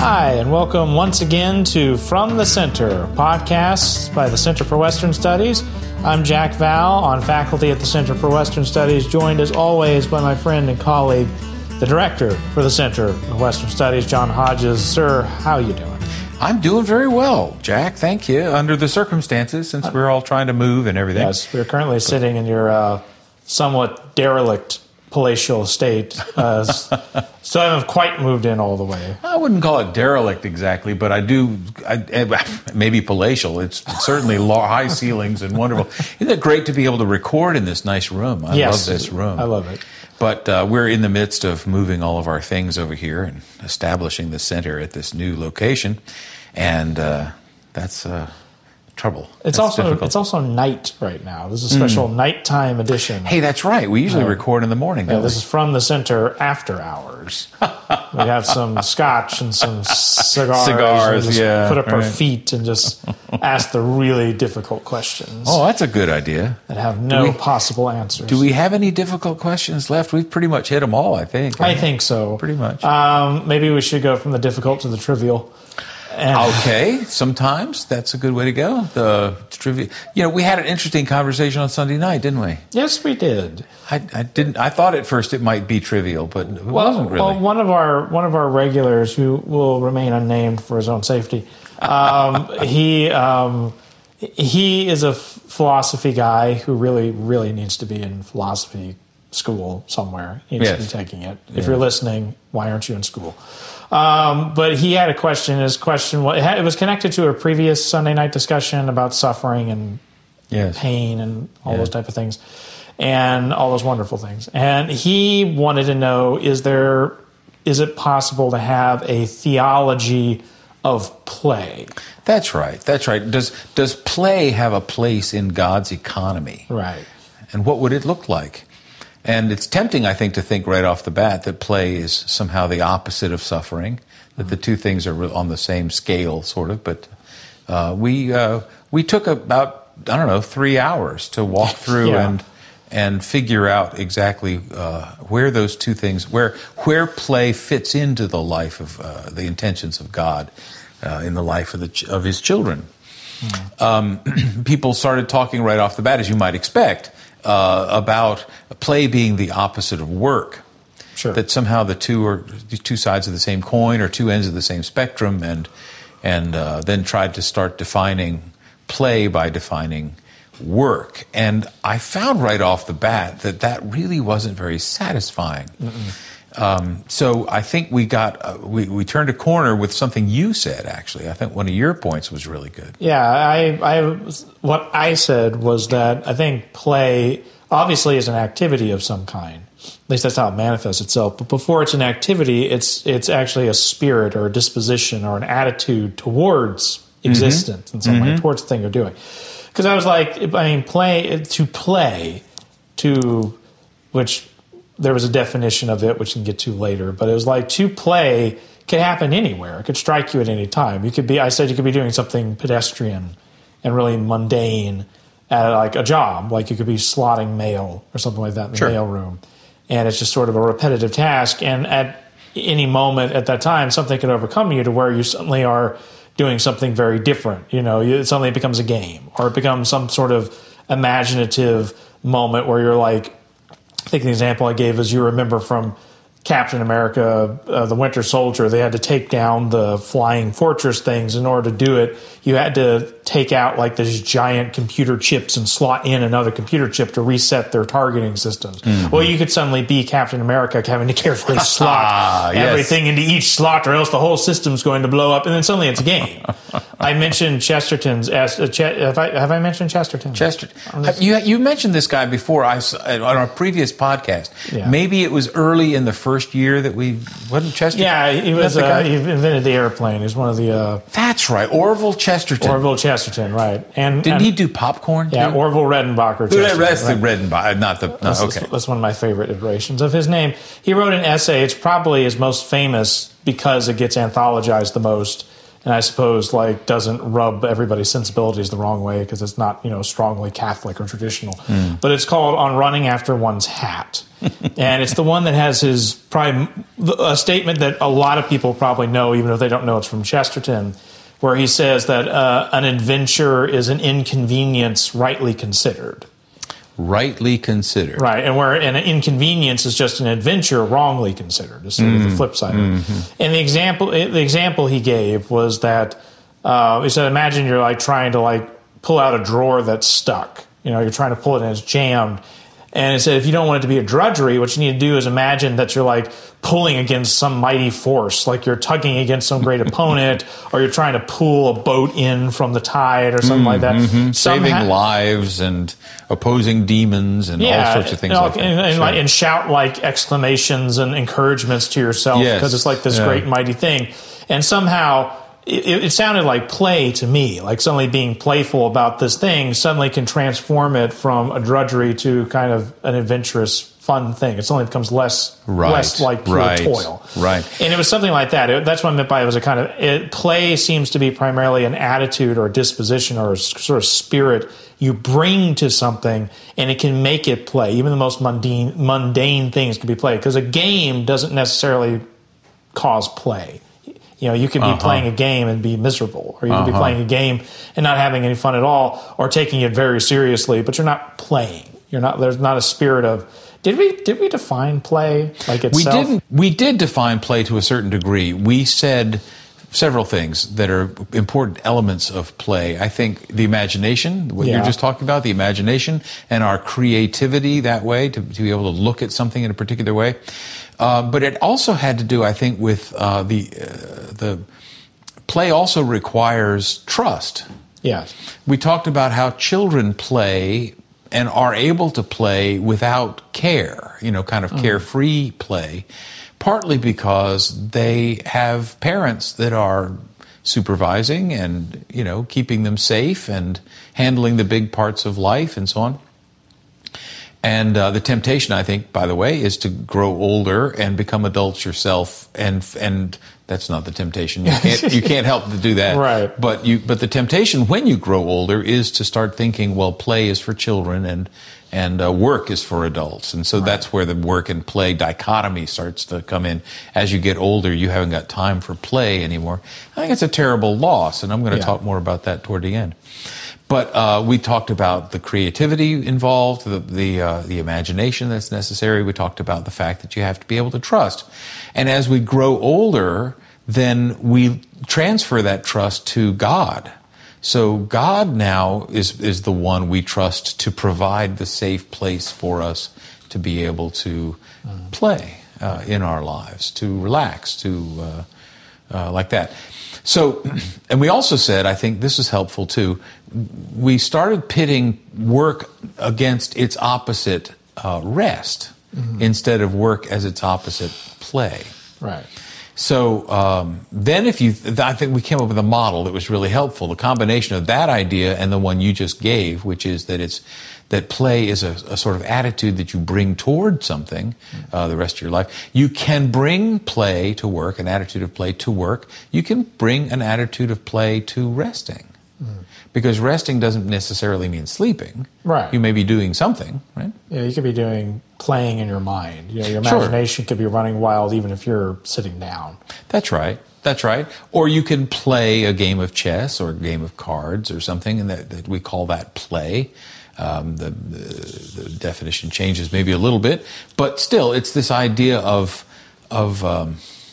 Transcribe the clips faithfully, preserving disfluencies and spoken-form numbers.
Hi, and welcome once again to From the Center, podcasts by the Center for Western Studies. I'm Jack Val, on faculty at the Center for Western Studies, joined as always by my friend and colleague, the director for the Center for Western Studies, John Hodges. Sir, how are you doing? I'm doing very well, Jack. Thank you. Under the circumstances, since we're all trying to move and everything. Yes, we're currently sitting in your uh, somewhat derelict palatial estate. Uh, so I haven't quite moved in all the way. I wouldn't call it derelict exactly, but I do, I, maybe palatial. It's certainly low, high ceilings and wonderful. Isn't it great to be able to record in this nice room? I yes, love this room. I love it. But uh, we're in the midst of moving all of our things over here and establishing the center at this new location. And uh, that's uh, trouble. It's that's also difficult. It's also night right now. This is a special mm. nighttime edition. Hey, that's right. We usually uh, record in the morning. Yeah, don't this we? is From the Center after hours. We have some scotch and some cigars. Cigars, and just yeah. Put up right. our feet and just ask the really difficult questions. Oh, that's a good idea. That have no we, possible answers. Do we have any difficult questions left? We've pretty much hit them all, I think. I think so. Pretty much. Um, maybe we should go from the difficult to the trivial. And okay, sometimes that's a good way to go. The trivia, you know, we had an interesting conversation on Sunday night, didn't we? Yes, we did. I, I didn't. I thought at first it might be trivial, but it well, wasn't really. Well, one of our one of our regulars, who will remain unnamed for his own safety, um, he um, he is a philosophy guy who really really needs to be in philosophy school somewhere. He needs yes. to be taking it. If yes. you're listening, why aren't you in school? Um, but he had a question. His question was, it was connected to a previous Sunday night discussion about suffering and yes. pain and all yes. those type of things and all those wonderful things. And he wanted to know, is there, is it possible to have a theology of play? That's right. That's right. Does, does play have a place in God's economy? Right. And what would it look like? And it's tempting, I think, to think right off the bat that play is somehow the opposite of suffering, that the two things are on the same scale, sort of. But uh, we uh, we took about, I don't know, three hours to walk through yeah. and and figure out exactly uh, where those two things, where where play fits into the life of uh, the intentions of God uh, in the life of the of His children. Mm. Um, people started talking right off the bat, as you might expect. Uh, about play being the opposite of work. Sure. That somehow the two are two sides of the same coin or two ends of the same spectrum, and and uh, then tried to start defining play by defining work. And I found right off the bat that that really wasn't very satisfying. Um, so I think we got uh, we we turned a corner with something you said. Actually, I think one of your points was really good. Yeah, I, I what I said was that I think play obviously is an activity of some kind. At least that's how it manifests itself. But before it's an activity, it's it's actually a spirit or a disposition or an attitude towards existence mm-hmm. in some mm-hmm. way, towards the thing you're doing. Because I was like, I mean, play to play to which. There was a definition of it, which we can get to later, but it was like to play could happen anywhere. It could strike you at any time. You could be, I said you could be doing something pedestrian and really mundane at like a job, like you could be slotting mail or something like that in the sure. mail room. And it's just sort of a repetitive task. And at any moment at that time, something could overcome you to where you suddenly are doing something very different. You know, it suddenly becomes a game or it becomes some sort of imaginative moment where you're like, I think the example I gave is you remember from Captain America, uh, the Winter Soldier, they had to take down the flying fortress things. In order to do it, you had to take out like these giant computer chips and slot in another computer chip to reset their targeting systems. Mm-hmm. Well, you could suddenly be Captain America having to carefully slot yes. everything into each slot or else the whole system's going to blow up, and then suddenly it's a game. I mentioned Chesterton's. Uh, Ch- have, I, have I mentioned Chesterton? Chesterton. You, you mentioned this guy before I, on our previous podcast. Yeah. Maybe it was early in the first year that we, wasn't Chesterton? Yeah, he was. Uh, he invented the airplane. He's one of the. Uh, That's right, Orville Chesterton. Orville Chesterton, right? And didn't and, he do popcorn? Yeah, too? Orville Redenbacher. Chesterton, that's right? the Redenbacher, not the. No, that's, okay, that's one of my favorite iterations of his name. He wrote an essay. It's probably his most famous because it gets anthologized the most. and I suppose like doesn't rub everybody's sensibilities the wrong way because it's not, you know, strongly Catholic or traditional. Mm. But it's called On Running After One's Hat. And it's the one that has his probably a statement that a lot of people probably know, even if they don't know it's from Chesterton, where he says that uh, an adventure is an inconvenience rightly considered. Rightly considered. Right, and where an inconvenience is just an adventure wrongly considered, is sort of mm. the flip side mm-hmm. of it. And the example, the example he gave was that, uh, he said, imagine you're like trying to like pull out a drawer that's stuck. You know, you're trying to pull it and it's jammed. And it said, if you don't want it to be a drudgery, what you need to do is imagine that you're like pulling against some mighty force, like you're tugging against some great opponent, or you're trying to pull a boat in from the tide or something mm, like that. Mm-hmm. Saving ha- lives and opposing demons and yeah, all sorts of things you know, like that. And, and, sure. like, and shout like exclamations and encouragements to yourself yes. because it's like this yeah. great mighty thing. And somehow it, it sounded like play to me, like suddenly being playful about this thing suddenly can transform it from a drudgery to kind of an adventurous, fun thing. It suddenly becomes less, right. less like pure right. toil. Right. And it was something like that. It, that's what I meant by it was a kind of it, play seems to be primarily an attitude or a disposition or a sort of spirit you bring to something, and it can make it play. Even the most mundane, mundane things can be played because a game doesn't necessarily cause play. You know, you could be uh-huh. playing a game and be miserable, or you could uh-huh. be playing a game and not having any fun at all, or taking it very seriously, but you're not playing. You're not. There's not a spirit of. Did we did we define play like itself? We didn't. We did define play to a certain degree. We said several things that are important elements of play. I think the imagination, what yeah. you're just talking about, the imagination and our creativity that way, to, to be able to look at something in a particular way. Uh, but it also had to do, I think, with uh, the uh, the play also requires trust. Yes. We talked about how children play and are able to play without care, you know, kind of mm. carefree play, partly because they have parents that are supervising and, you know, keeping them safe and handling the big parts of life and so on. And uh, the temptation, I think, by the way, is to grow older and become adults yourself, and and that's not the temptation. You can't you can't help to do that. Right. But you but the temptation when you grow older is to start thinking, well, play is for children and and uh, work is for adults, and so right. that's where the work and play dichotomy starts to come in. As you get older, you haven't got time for play anymore. I think it's a terrible loss, and I'm going to yeah. talk more about that toward the end. But uh, we talked about the creativity involved, the the, uh, the imagination that's necessary. We talked about the fact that you have to be able to trust. And as we grow older, then we transfer that trust to God. So God now is is the one we trust to provide the safe place for us to be able to mm. play uh, in our lives, to relax, to uh, uh, like that. So, and we also said, I think this is helpful too, we started pitting work against its opposite, uh, rest, mm-hmm. instead of work as its opposite, play. Right. So um, then if you, I think we came up with a model that was really helpful, the combination of that idea and the one you just gave, which is that it's, that play is a, a sort of attitude that you bring toward something uh, the rest of your life. You can bring play to work, an attitude of play to work. You can bring an attitude of play to resting. Mm. Because resting doesn't necessarily mean sleeping. Right. You may be doing something, right? Yeah, you could be doing playing in your mind. You know, your imagination sure. could be running wild even if you're sitting down. That's right. That's right. Or you can play a game of chess or a game of cards or something, and that, that we call that play. Um, the, the, the definition changes maybe a little bit, but still, it's this idea of of um,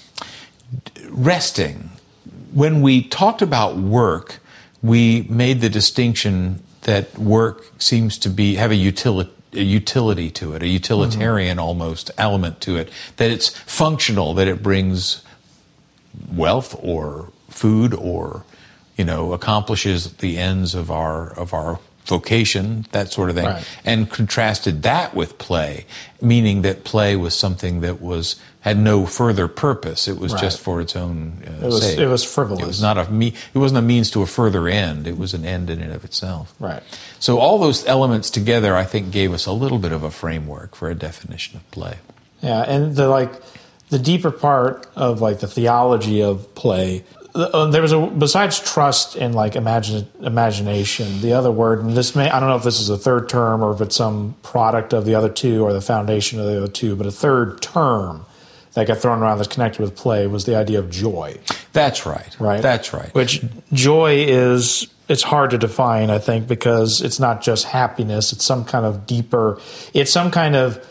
resting. When we talked about work, we made the distinction that work seems to be have a utility. A utility to it, a utilitarian mm-hmm. almost element to it, that it's functional, that it brings wealth or food or, you know, accomplishes the ends of our of our vocation, that sort of thing, right. and contrasted that with play, meaning that play was something that was had no further purpose. It was right. just for its own uh, it was, sake. It was frivolous. It was not a me. It wasn't a means to a further end. It was an end in and of itself. Right. So all those elements together, I think, gave us a little bit of a framework for a definition of play. Yeah, and the like, the deeper part of like the theology of play uh, there was a besides trust and like imagine imagination. The other word, and this may I don't know if this is a third term or if it's some product of the other two or the foundation of the other two, but a third term that got thrown around that's connected with play was the idea of joy. That's right. Right. That's right. Which joy is, it's hard to define, I think, because it's not just happiness. It's some kind of deeper, it's some kind of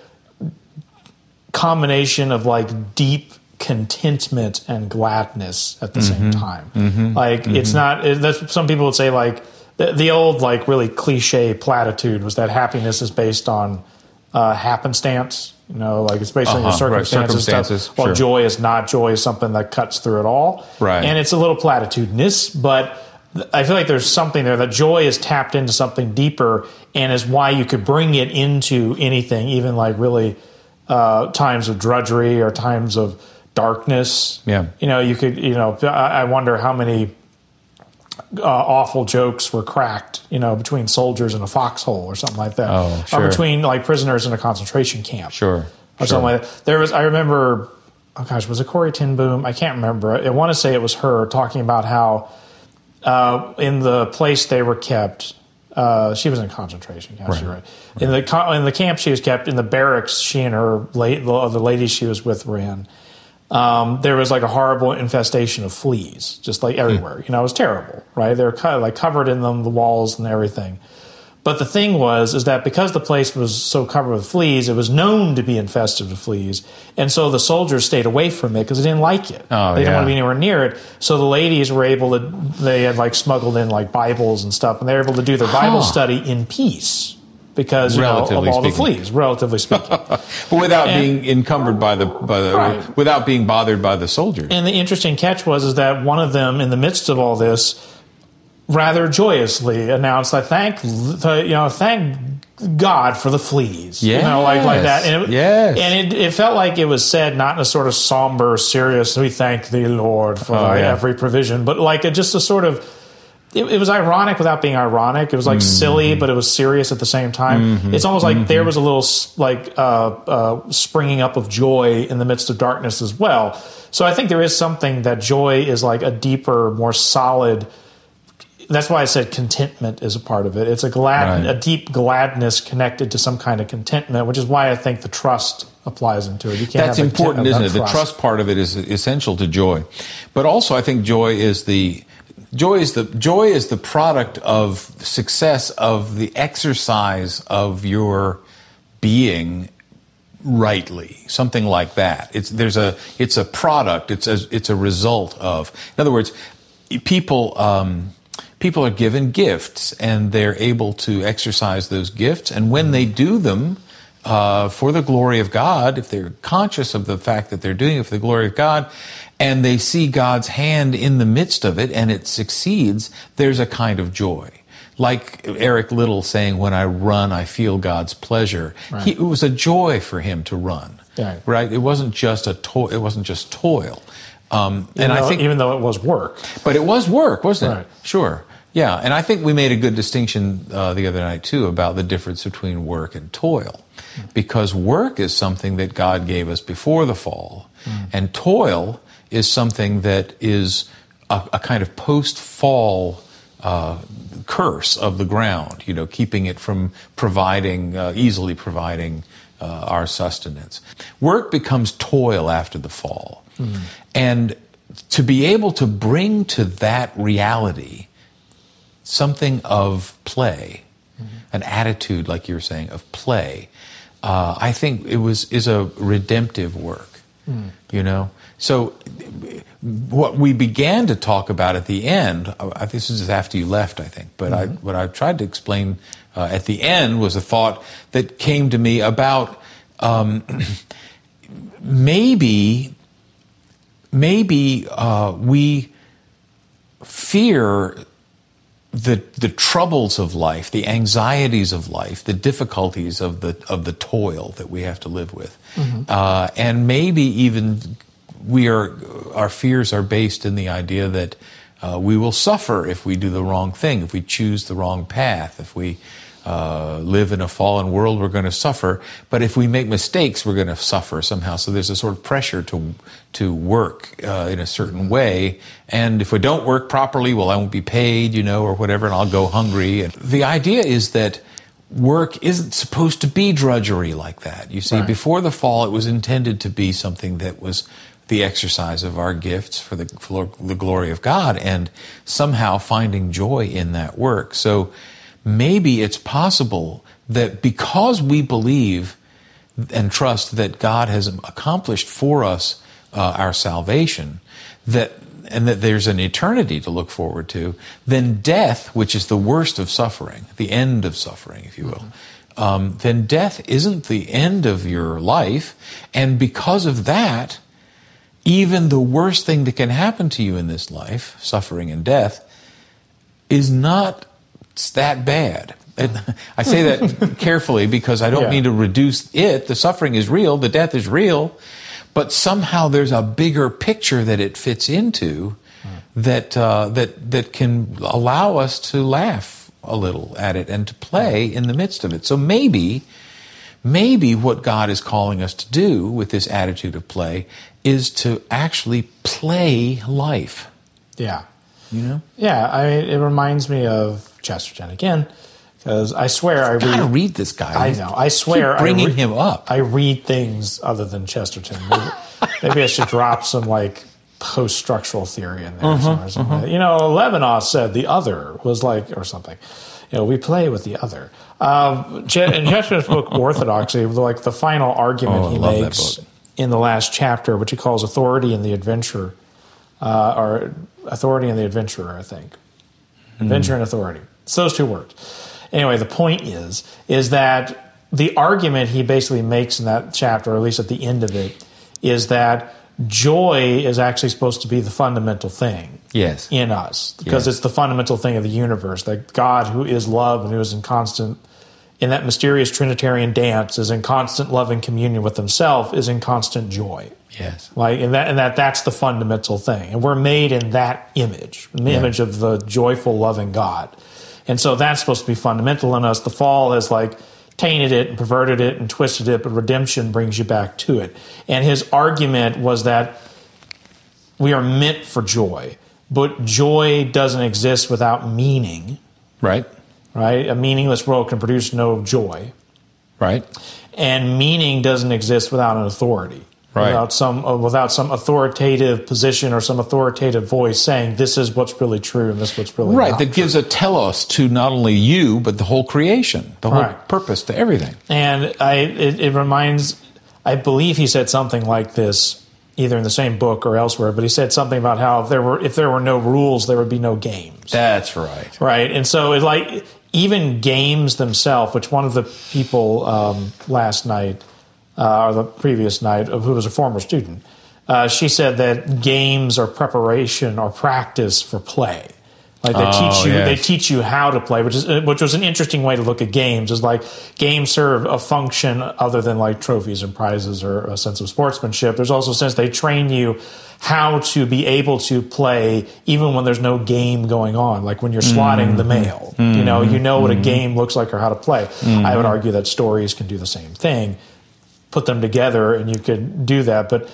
combination of like deep contentment and gladness at the mm-hmm. same time. Mm-hmm. Like mm-hmm. it's not, it, that's, some people would say like the, the old like really cliche platitude was that happiness is based on uh, happenstance. You know, like it's based uh-huh, on your circumstances. Right, circumstances stuff. Well, sure. Joy is not. Joy is something that cuts through it all. Right. And it's a little platitudinous, but I feel like there's something there that joy is tapped into something deeper and is why you could bring it into anything, even like really uh, times of drudgery or times of darkness. Yeah. You know, you could, you know, I wonder how many Uh, awful jokes were cracked, you know, between soldiers in a foxhole or something like that, oh, sure. or between like prisoners in a concentration camp, sure, or sure. something like that. There was, I remember, oh gosh, was it Corrie ten Boom? I can't remember. I want to say it was her talking about how uh, in the place they were kept, uh, she was in concentration camp. Right. You're right. right. In the in the camp she was kept, in the barracks, she and her late, the other ladies she was with were in. Um, there was like a horrible infestation of fleas, just like everywhere. Mm. You know, it was terrible, right? They were co- like covered in them, the walls and everything. But the thing was, is that because the place was so covered with fleas, it was known to be infested with fleas, and so the soldiers stayed away from it because they didn't like it. Oh, they didn't yeah. want to be anywhere near it. So the ladies were able to, they had like smuggled in like Bibles and stuff, and they were able to do their Bible huh. study in peace. Because you know, of all speaking. the fleas, relatively speaking, but without and, being encumbered by the, by the right. without being bothered by the soldiers. And the interesting catch was is that one of them, in the midst of all this, rather joyously announced, "I thank you know thank God for the fleas." Yes. You know, like like that. And it, yes. and it, it felt like it was said not in a sort of somber, serious, "We thank thee, Lord, for oh, thy yeah. every provision," but like a, just a sort of. It, it was ironic without being ironic. It was like mm-hmm. silly, but it was serious at the same time. Mm-hmm. It's almost like mm-hmm. there was a little like uh, uh, springing up of joy in the midst of darkness as well. So I think there is something that joy is like a deeper, more solid. That's why I said contentment is a part of it. It's a glad, right. a deep gladness connected to some kind of contentment, which is why I think the trust applies into it. You can't That's have important, isn't it? Trust. The trust part of it is essential to joy, but also I think joy is the Joy is the joy is the product of success of the exercise of your being rightly, something like that. It's there's a it's a product. It's a it's a result of. In other words, people um, people are given gifts and they're able to exercise those gifts, and when they do them uh, for the glory of God, if they're conscious of the fact that they're doing it for the glory of God, and they see God's hand in the midst of it and it succeeds, there's a kind of joy. Like Eric Liddell saying, when I run, I feel God's pleasure. Right. He, it was a joy for him to run, right? right? It wasn't just a to- It wasn't just toil. Um, and though, I think, even though it was work, but it was work, wasn't it? Right. Sure. Yeah, and I think we made a good distinction uh, the other night, too, about the difference between work and toil. Because work is something that God gave us before the fall, mm. and toil is something that is a, a kind of post-fall uh, curse of the ground, you know, keeping it from providing, uh, easily providing uh, our sustenance. Work becomes toil after the fall. Mm. And to be able to bring to that reality something of play, mm-hmm. an attitude, like you were saying, of play, uh, I think it was is a redemptive work, mm. you know? So what we began to talk about at the end, I, this is after you left, I think, but mm-hmm. I, what I tried to explain uh, at the end was a thought that came to me about um, maybe, maybe uh, we fear the the troubles of life, the anxieties of life, the difficulties of the of the toil that we have to live with, mm-hmm. uh, and maybe even we are our fears are based in the idea that Uh, we will suffer if we do the wrong thing, if we choose the wrong path, if we uh, live in a fallen world, we're going to suffer. But if we make mistakes, we're going to suffer somehow. So there's a sort of pressure to to work uh, in a certain way. And if we don't work properly, well, I won't be paid, you know, or whatever, and I'll go hungry. And the idea is that work isn't supposed to be drudgery like that. You see, right. Before the fall, it was intended to be something that was the exercise of our gifts for the, for the glory of God, and somehow finding joy in that work. So maybe it's possible that because we believe and trust that God has accomplished for us uh, our salvation, that and that there's an eternity to look forward to, then death, which is the worst of suffering, the end of suffering, if you will, mm-hmm. um, then death isn't the end of your life. And because of that, even the worst thing that can happen to you in this life, suffering and death, is not that bad. And I say that carefully because I don't yeah. mean to reduce it. The suffering is real, the death is real, but somehow there's a bigger picture that it fits into mm. that uh, that that can allow us to laugh a little at it and to play in the midst of it. So maybe, maybe what God is calling us to do with this attitude of play is to actually play life. Yeah. You know? Yeah, I mean, it reminds me of Chesterton again, because I swear I read... I gotta read this guy. I know, I swear... Keep bringing I re- him up. I read things other than Chesterton. Maybe, maybe I should drop some, like, post-structural theory in there. Uh-huh, or something. Uh-huh. You know, Levinas said the other was like, or something. You know, we play with the other. Um, in Chesterton's book, Orthodoxy, like the final argument oh, he makes in the last chapter, which he calls authority in the adventure, uh, or authority in the adventurer, I think. Adventure mm. and authority. It's those two words. Anyway, the point is, is that the argument he basically makes in that chapter, or at least at the end of it, is that joy is actually supposed to be the fundamental thing yes. in us, because yes. it's the fundamental thing of the universe, that God, who is love and who is in constant, in that mysterious Trinitarian dance, is in constant love and communion with himself, is in constant joy. Yes. Like, and that, and that that's the fundamental thing. And we're made in that image, in the yeah. image of the joyful, loving God. And so that's supposed to be fundamental in us. The fall has like tainted it and perverted it and twisted it, but redemption brings you back to it. And his argument was that we are meant for joy, but joy doesn't exist without meaning. Right. Right? A meaningless world can produce no joy. Right. And meaning doesn't exist without an authority. Right. Without some uh, without some authoritative position or some authoritative voice saying this is what's really true and this is what's really right. not That true. gives a telos to not only you but the whole creation, the whole right. purpose to everything. And I it, it reminds, I believe he said something like this either in the same book or elsewhere, but he said something about how if there were if there were no rules, there would be no games. That's right. Right. And so it like even games themselves, which one of the people um, last night. Uh, or the previous night, who was a former student, uh, she said that games are preparation or practice for play. Like they oh, teach you, yes. they teach you how to play, which is which was an interesting way to look at games. Is like games serve a function other than like trophies and prizes or a sense of sportsmanship. There's also a sense they train you how to be able to play even when there's no game going on. Like when you're slotting mm-hmm. the mail, mm-hmm. you know, you know what a game looks like or how to play. Mm-hmm. I would argue that stories can do the same thing. Put them together and you could do that, but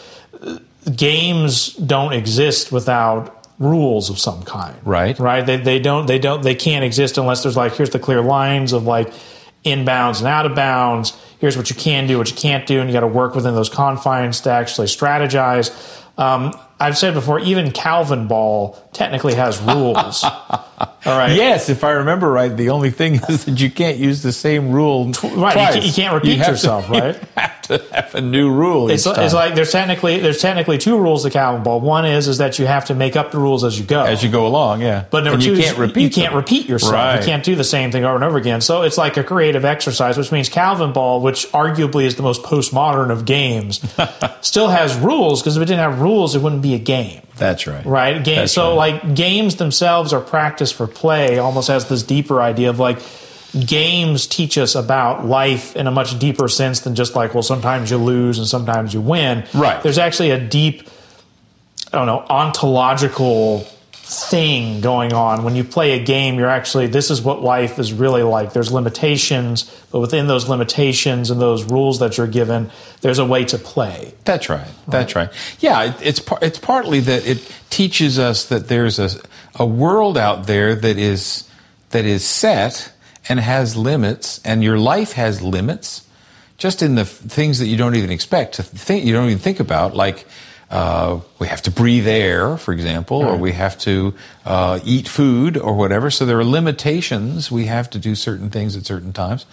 games don't exist without rules of some kind. Right. Right. They they don't they don't they can't exist unless there's like here's the clear lines of like inbounds and out of bounds. Here's what you can do, what you can't do, and you got to work within those confines to actually strategize. Um, I've said before, even Calvin ball technically has rules. All right. Yes, if I remember right, the only thing is that you can't use the same rule right. twice. You, you can't repeat you yourself, to, right? You have to have a new rule. It's, each time. it's like there's technically there's technically two rules to Calvin ball. One is is that you have to make up the rules as you go, as you go along. Yeah, but number and two, you can't is repeat. You can't them. repeat yourself. Right. You can't do the same thing over and over again. So it's like a creative exercise, which means Calvin ball, which arguably is the most postmodern of games, still has rules because if it didn't have rules, it wouldn't be a game. That's right. Right. Game, That's so right. like games themselves are practice for play. Almost has this deeper idea of like games teach us about life in a much deeper sense than just like, well, sometimes you lose and sometimes you win. Right. There's actually a deep, I don't know, ontological thing going on. When you play a game, you're actually, this is what life is really like. There's limitations, but within those limitations and those rules that you're given, there's a way to play. That's right. That's right. Yeah, it, it's par- it's partly that it teaches us that there's a a world out there that is that is set and has limits, and your life has limits, just in the f- things that you don't even expect to think, you don't even think about, like. Uh, we have to breathe air, for example, or we have to uh, eat food or whatever. So there are limitations. We have to do certain things at certain times.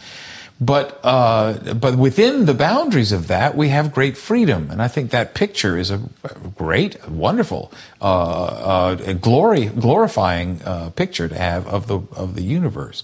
But uh, but within the boundaries of that, we have great freedom. And I think that picture is a great, wonderful, uh, uh, glory, glorifying uh, picture to have of the of the universe.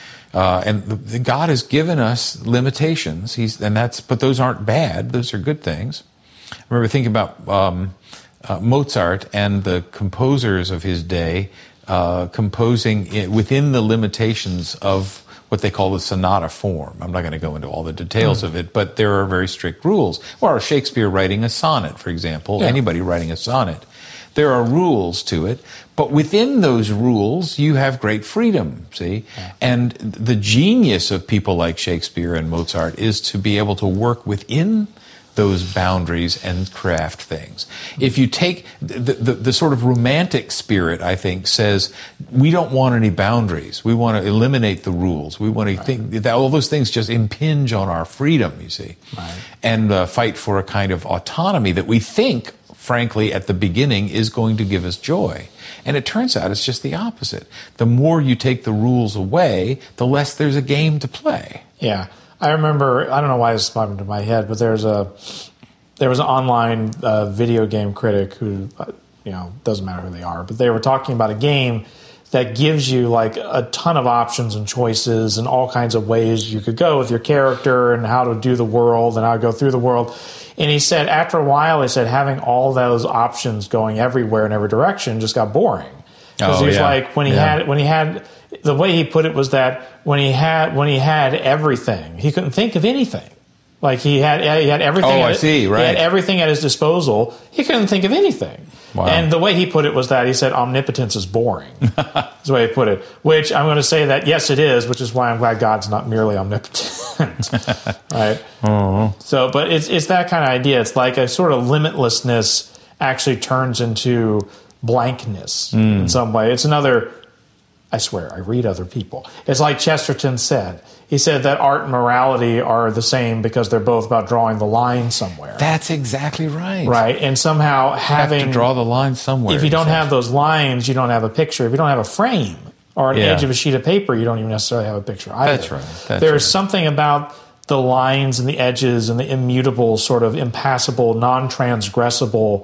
Uh, and the, the God has given us limitations. He's and that's but those aren't bad. Those are good things. I remember thinking about um, uh, Mozart and the composers of his day uh, composing it within the limitations of what they call the sonata form. I'm not going to go into all the details mm. of it, but there are very strict rules. Or Shakespeare writing a sonnet, for example, yeah. anybody writing a sonnet. There are rules to it, but within those rules, you have great freedom, see? Yeah. And the genius of people like Shakespeare and Mozart is to be able to work within those boundaries and craft things. If you take the, the, the sort of romantic spirit, I think, says we don't want any boundaries. We want to eliminate the rules. We want to right. think that all those things just impinge on our freedom, you see, right. and uh, fight for a kind of autonomy that we think, frankly, at the beginning is going to give us joy. And it turns out it's just the opposite. The more you take the rules away, the less there's a game to play. Yeah. I remember, I don't know why this popped into my head, but there's a there was an online uh, video game critic who, uh, you know, doesn't matter who they are, but they were talking about a game that gives you like a ton of options and choices and all kinds of ways you could go with your character and how to do the world and how to go through the world. And he said after a while, he said having all those options going everywhere in every direction just got boring. Because oh, he was yeah. like, when he yeah. had, when he had, the way he put it was that when he had, when he had everything, he couldn't think of anything. Like he had, he had everything. Oh, at, I see. Right. He had everything at his disposal. He couldn't think of anything. Wow. And the way he put it was that he said omnipotence is boring. That's the way he put it. Which I'm going to say that yes, it is. Which is why I'm glad God's not merely omnipotent. Right. Oh. So, but it's it's that kind of idea. It's like a sort of limitlessness actually turns into blankness mm. in some way. It's another, I swear, I read other people. It's like Chesterton said. He said that art and morality are the same because they're both about drawing the line somewhere. That's exactly right. Right, and somehow having... You have to draw the line somewhere. If you don't have those lines, you don't have a picture. If you don't have a frame or an yeah. edge of a sheet of paper, you don't even necessarily have a picture either. That's right. That's There's right. something about the lines and the edges and the immutable, sort of impassable, non-transgressible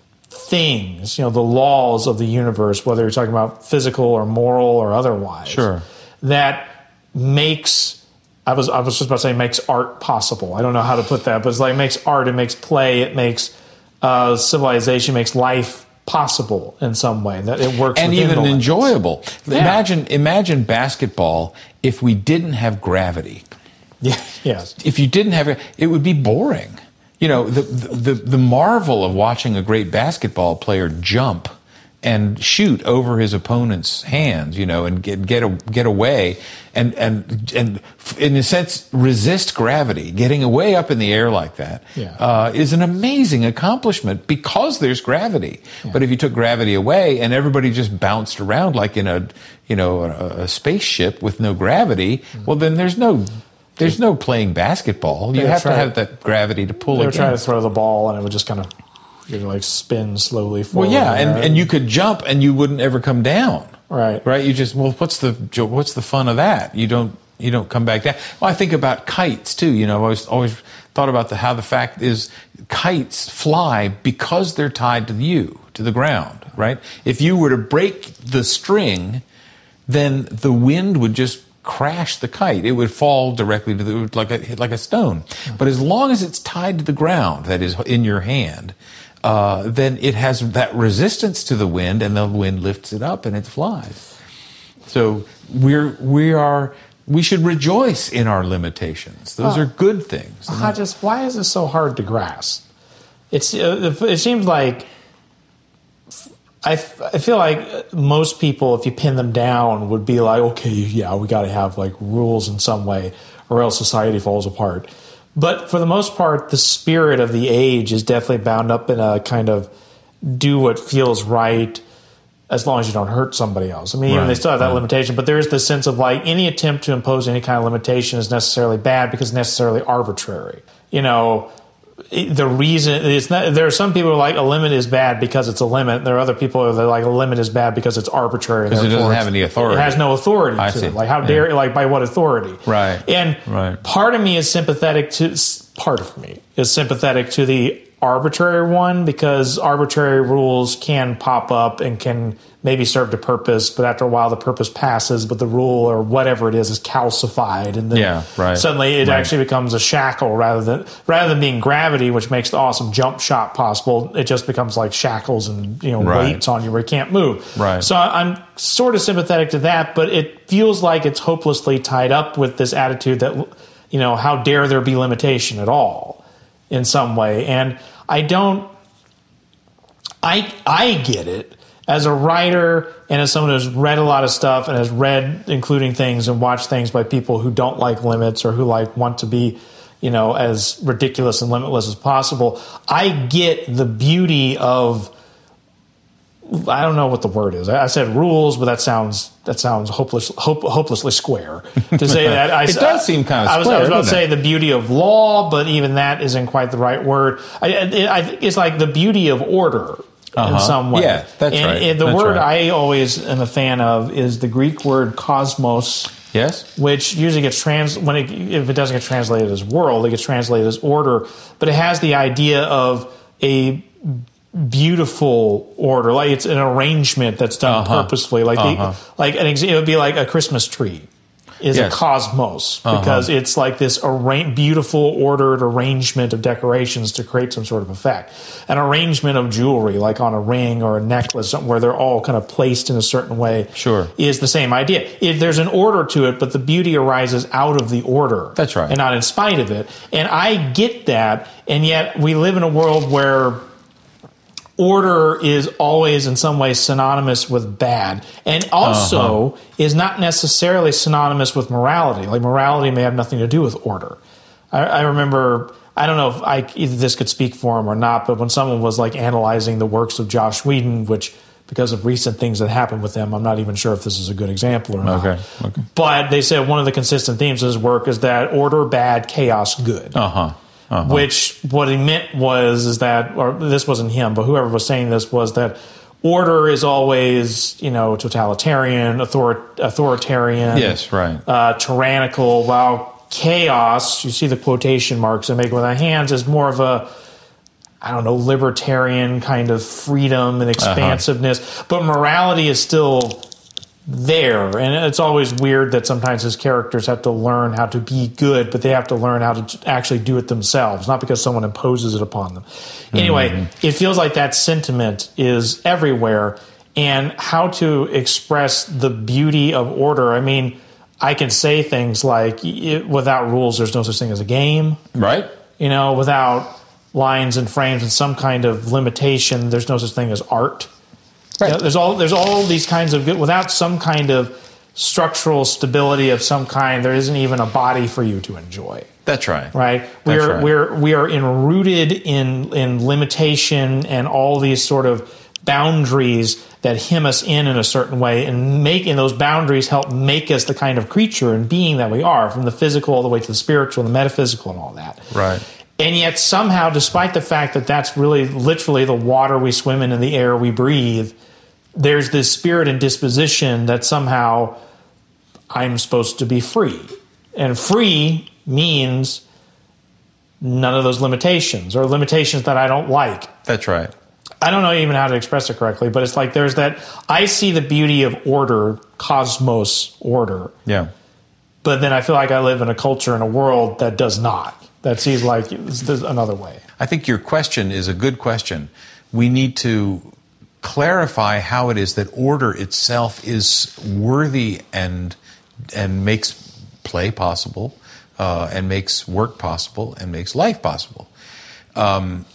things, you know, the laws of the universe, whether you're talking about physical or moral or otherwise, sure, that makes, I was I was just about to say makes art possible. I don't know how to put that, but it's like it makes art, it makes play, it makes uh, civilization, makes life possible in some way, that it works and within even the enjoyable. Yeah. Imagine imagine basketball if we didn't have gravity. Yeah, yes. If you didn't have it, it would be boring. You know, the, the the marvel of watching a great basketball player jump and shoot over his opponent's hands, you know, and get get a, get away and and and in a sense resist gravity, getting away up in the air like that, yeah. uh, is an amazing accomplishment because there's gravity. Yeah. But if you took gravity away and everybody just bounced around like in a you know a, a spaceship with no gravity, mm-hmm. well then there's no. There's no playing basketball. You have to have that gravity to pull it. They were trying to throw the ball, and it would just kind of you know, like spin slowly forward. Well, yeah, and, and you could jump, and you wouldn't ever come down. Right, right. You just well, what's the what's the fun of that? You don't you don't come back down. Well, I think about kites too. You know, I always always thought about the how the fact is kites fly because they're tied to you to the ground. Right. If you were to break the string, then the wind would just crash the kite. It would fall directly to the like a like a stone. Mm-hmm. But as long as it's tied to the ground, that is in your hand, uh, then it has that resistance to the wind, and the wind lifts it up and it flies. So we're we are we should rejoice in our limitations. Those uh, are good things. I just why is this so hard to grasp? It's uh, it seems like I, f- I feel like most people, if you pin them down, would be like, okay, yeah, we got to have like rules in some way, or else society falls apart. But for the most part, the spirit of the age is definitely bound up in a kind of do what feels right, as long as you don't hurt somebody else. I mean, right, even they still have that right. limitation, but there is this sense of like any attempt to impose any kind of limitation is necessarily bad because it's necessarily arbitrary. You know, the reason it's not, there are some people who are like a limit is bad because it's a limit. There are other people who are like a limit is bad because it's arbitrary. Because it doesn't have any authority. It has no authority I to see. it. Like how yeah. dare, like by what authority? Right. And right. part of me is sympathetic to, part of me is sympathetic to the arbitrary one because arbitrary rules can pop up and can maybe serve a purpose, but after a while the purpose passes, but the rule or whatever it is is calcified, and then yeah, right. suddenly it right. actually becomes a shackle rather than rather than being gravity, which makes the awesome jump shot possible. It just becomes like shackles and you know right. weights on you where you can't move. Right. So I'm sort of sympathetic to that, but it feels like it's hopelessly tied up with this attitude that you know how dare there be limitation at all in some way, and I don't. I I get it. As a writer and as someone who's read a lot of stuff and has read including things and watched things by people who don't like limits or who like want to be, you know, as ridiculous and limitless as possible, I get the beauty of, I don't know what the word is. I said rules, but that sounds that sounds hopeless, hope, hopelessly square to say that. I, it does seem kind of I was, square, I was about to say it? the beauty of law, but even that isn't quite the right word. I, I, I think it's like the beauty of order. Uh-huh. In some way. Yeah, that's and, right. And the that's word right. I always am a fan of is the Greek word cosmos. Yes. Which usually gets trans when it, if it doesn't get translated as world, it gets translated as order. But it has the idea of a beautiful order, like it's an arrangement that's done uh-huh. purposefully. Like uh-huh. the, like an exa- it would be like a Christmas tree. Is yes. a cosmos because uh-huh. it's like this arra- beautiful, ordered arrangement of decorations to create some sort of effect. An arrangement of jewelry, like on a ring or a necklace, where they're all kind of placed in a certain way, sure. is the same idea. If there's an order to it, but the beauty arises out of the order. That's right. And not in spite of it. And I get that, and yet we live in a world where order is always in some way synonymous with bad, and also uh-huh. is not necessarily synonymous with morality. Like morality may have nothing to do with order. I, I remember, I don't know if I, either this could speak for him or not, but when someone was like analyzing the works of Joss Whedon, which because of recent things that happened with him, I'm not even sure if this is a good example or not. Okay. okay. But they said one of the consistent themes of his work is that order bad, chaos good. Uh-huh. Uh-huh. Which what he meant was is that, or this wasn't him, but whoever was saying this was that order is always, you know, totalitarian, author- authoritarian, yes, right, uh, tyrannical. While chaos, you see the quotation marks I make with my hands, is more of a, I don't know, libertarian kind of freedom and expansiveness. Uh-huh. But morality is still there, and it's always weird that sometimes his characters have to learn how to be good, but they have to learn how to actually do it themselves, not because someone imposes it upon them. Anyway, mm-hmm. it feels like that sentiment is everywhere, and how to express the beauty of order. I mean, I can say things like, without rules, there's no such thing as a game. Right. You know, without lines and frames and some kind of limitation, there's no such thing as art. Right. You know, there's all there's all these kinds of good. Without some kind of structural stability of some kind, there isn't even a body for you to enjoy. That's right. Right. That's we're right. we're we are enrooted in in limitation and all these sort of boundaries that hem us in in a certain way, and making those boundaries help make us the kind of creature and being that we are, from the physical all the way to the spiritual and the metaphysical and all that. Right. And yet somehow, despite the fact that that's really literally the water we swim in and the air we breathe, there's this spirit and disposition that somehow I'm supposed to be free. And free means none of those limitations, or limitations that I don't like. That's right. I don't know even how to express it correctly, but it's like there's that, I see the beauty of order, cosmos order. Yeah. But then I feel like I live in a culture, in a world that does not. That sees like there's another way. I think your question is a good question. We need to clarify how it is that order itself is worthy and and makes play possible, uh, and makes work possible, and makes life possible. Um,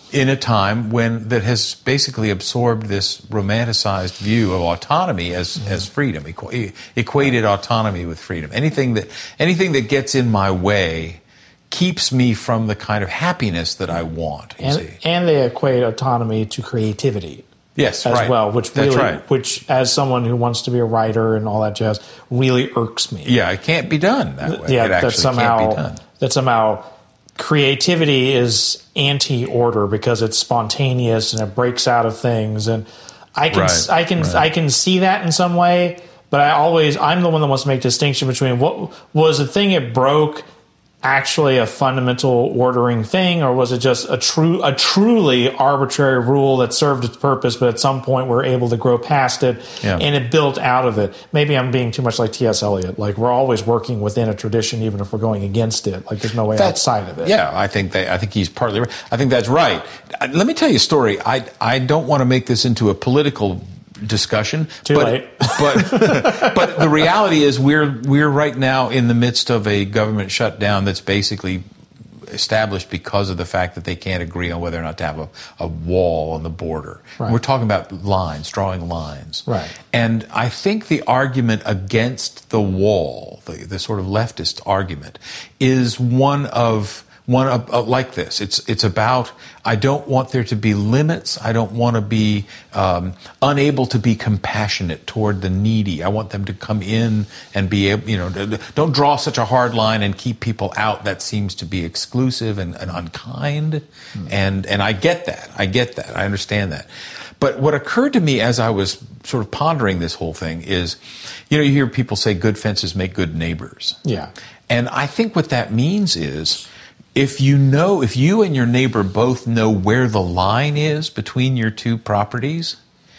in a time when that has basically absorbed this romanticized view of autonomy as, mm-hmm. as freedom, equ- equated autonomy with freedom. Anything that anything that gets in my way keeps me from the kind of happiness that I want. You and, see. and they equate autonomy to creativity. Yes, as right. well, which really, That's right. which as someone who wants to be a writer and all that jazz, really irks me. Yeah, it can't be done that way. Yeah, it actually that somehow can't be done. that somehow creativity is anti-order because it's spontaneous and it breaks out of things. And I can, right, I can, right. I can see that in some way. But I always, I'm the one that wants to make distinction between what was the thing it broke. Actually a fundamental ordering thing, or was it just a true a truly arbitrary rule that served its purpose, but at some point we're able to grow past it yeah. and it built out of it? Maybe I'm being too much like T S Eliot. Like, we're always working within a tradition even if we're going against it. Like, there's no way that's, outside of it. Yeah, I think they, I think he's partly right. I think that's right. Let me tell you a story. I I don't want to make this into a political discussion. Too but, late. but but the reality is we're we're right now in the midst of a government shutdown that's basically established because of the fact that they can't agree on whether or not to have a, a wall on the border. Right. We're talking about lines, drawing lines. Right. And I think the argument against the wall, the, the sort of leftist argument, is one of One of, of, like this. It's it's about, I don't want there to be limits. I don't want to be um, unable to be compassionate toward the needy. I want them to come in and be able, you know, don't draw such a hard line and keep people out. That seems to be exclusive and, and unkind. Mm. And and I get that. I get that. I understand that. But what occurred to me as I was sort of pondering this whole thing is, you know, you hear people say good fences make good neighbors. Yeah. And I think what that means is, if you know, if you and your neighbor both know where the line is between your two properties,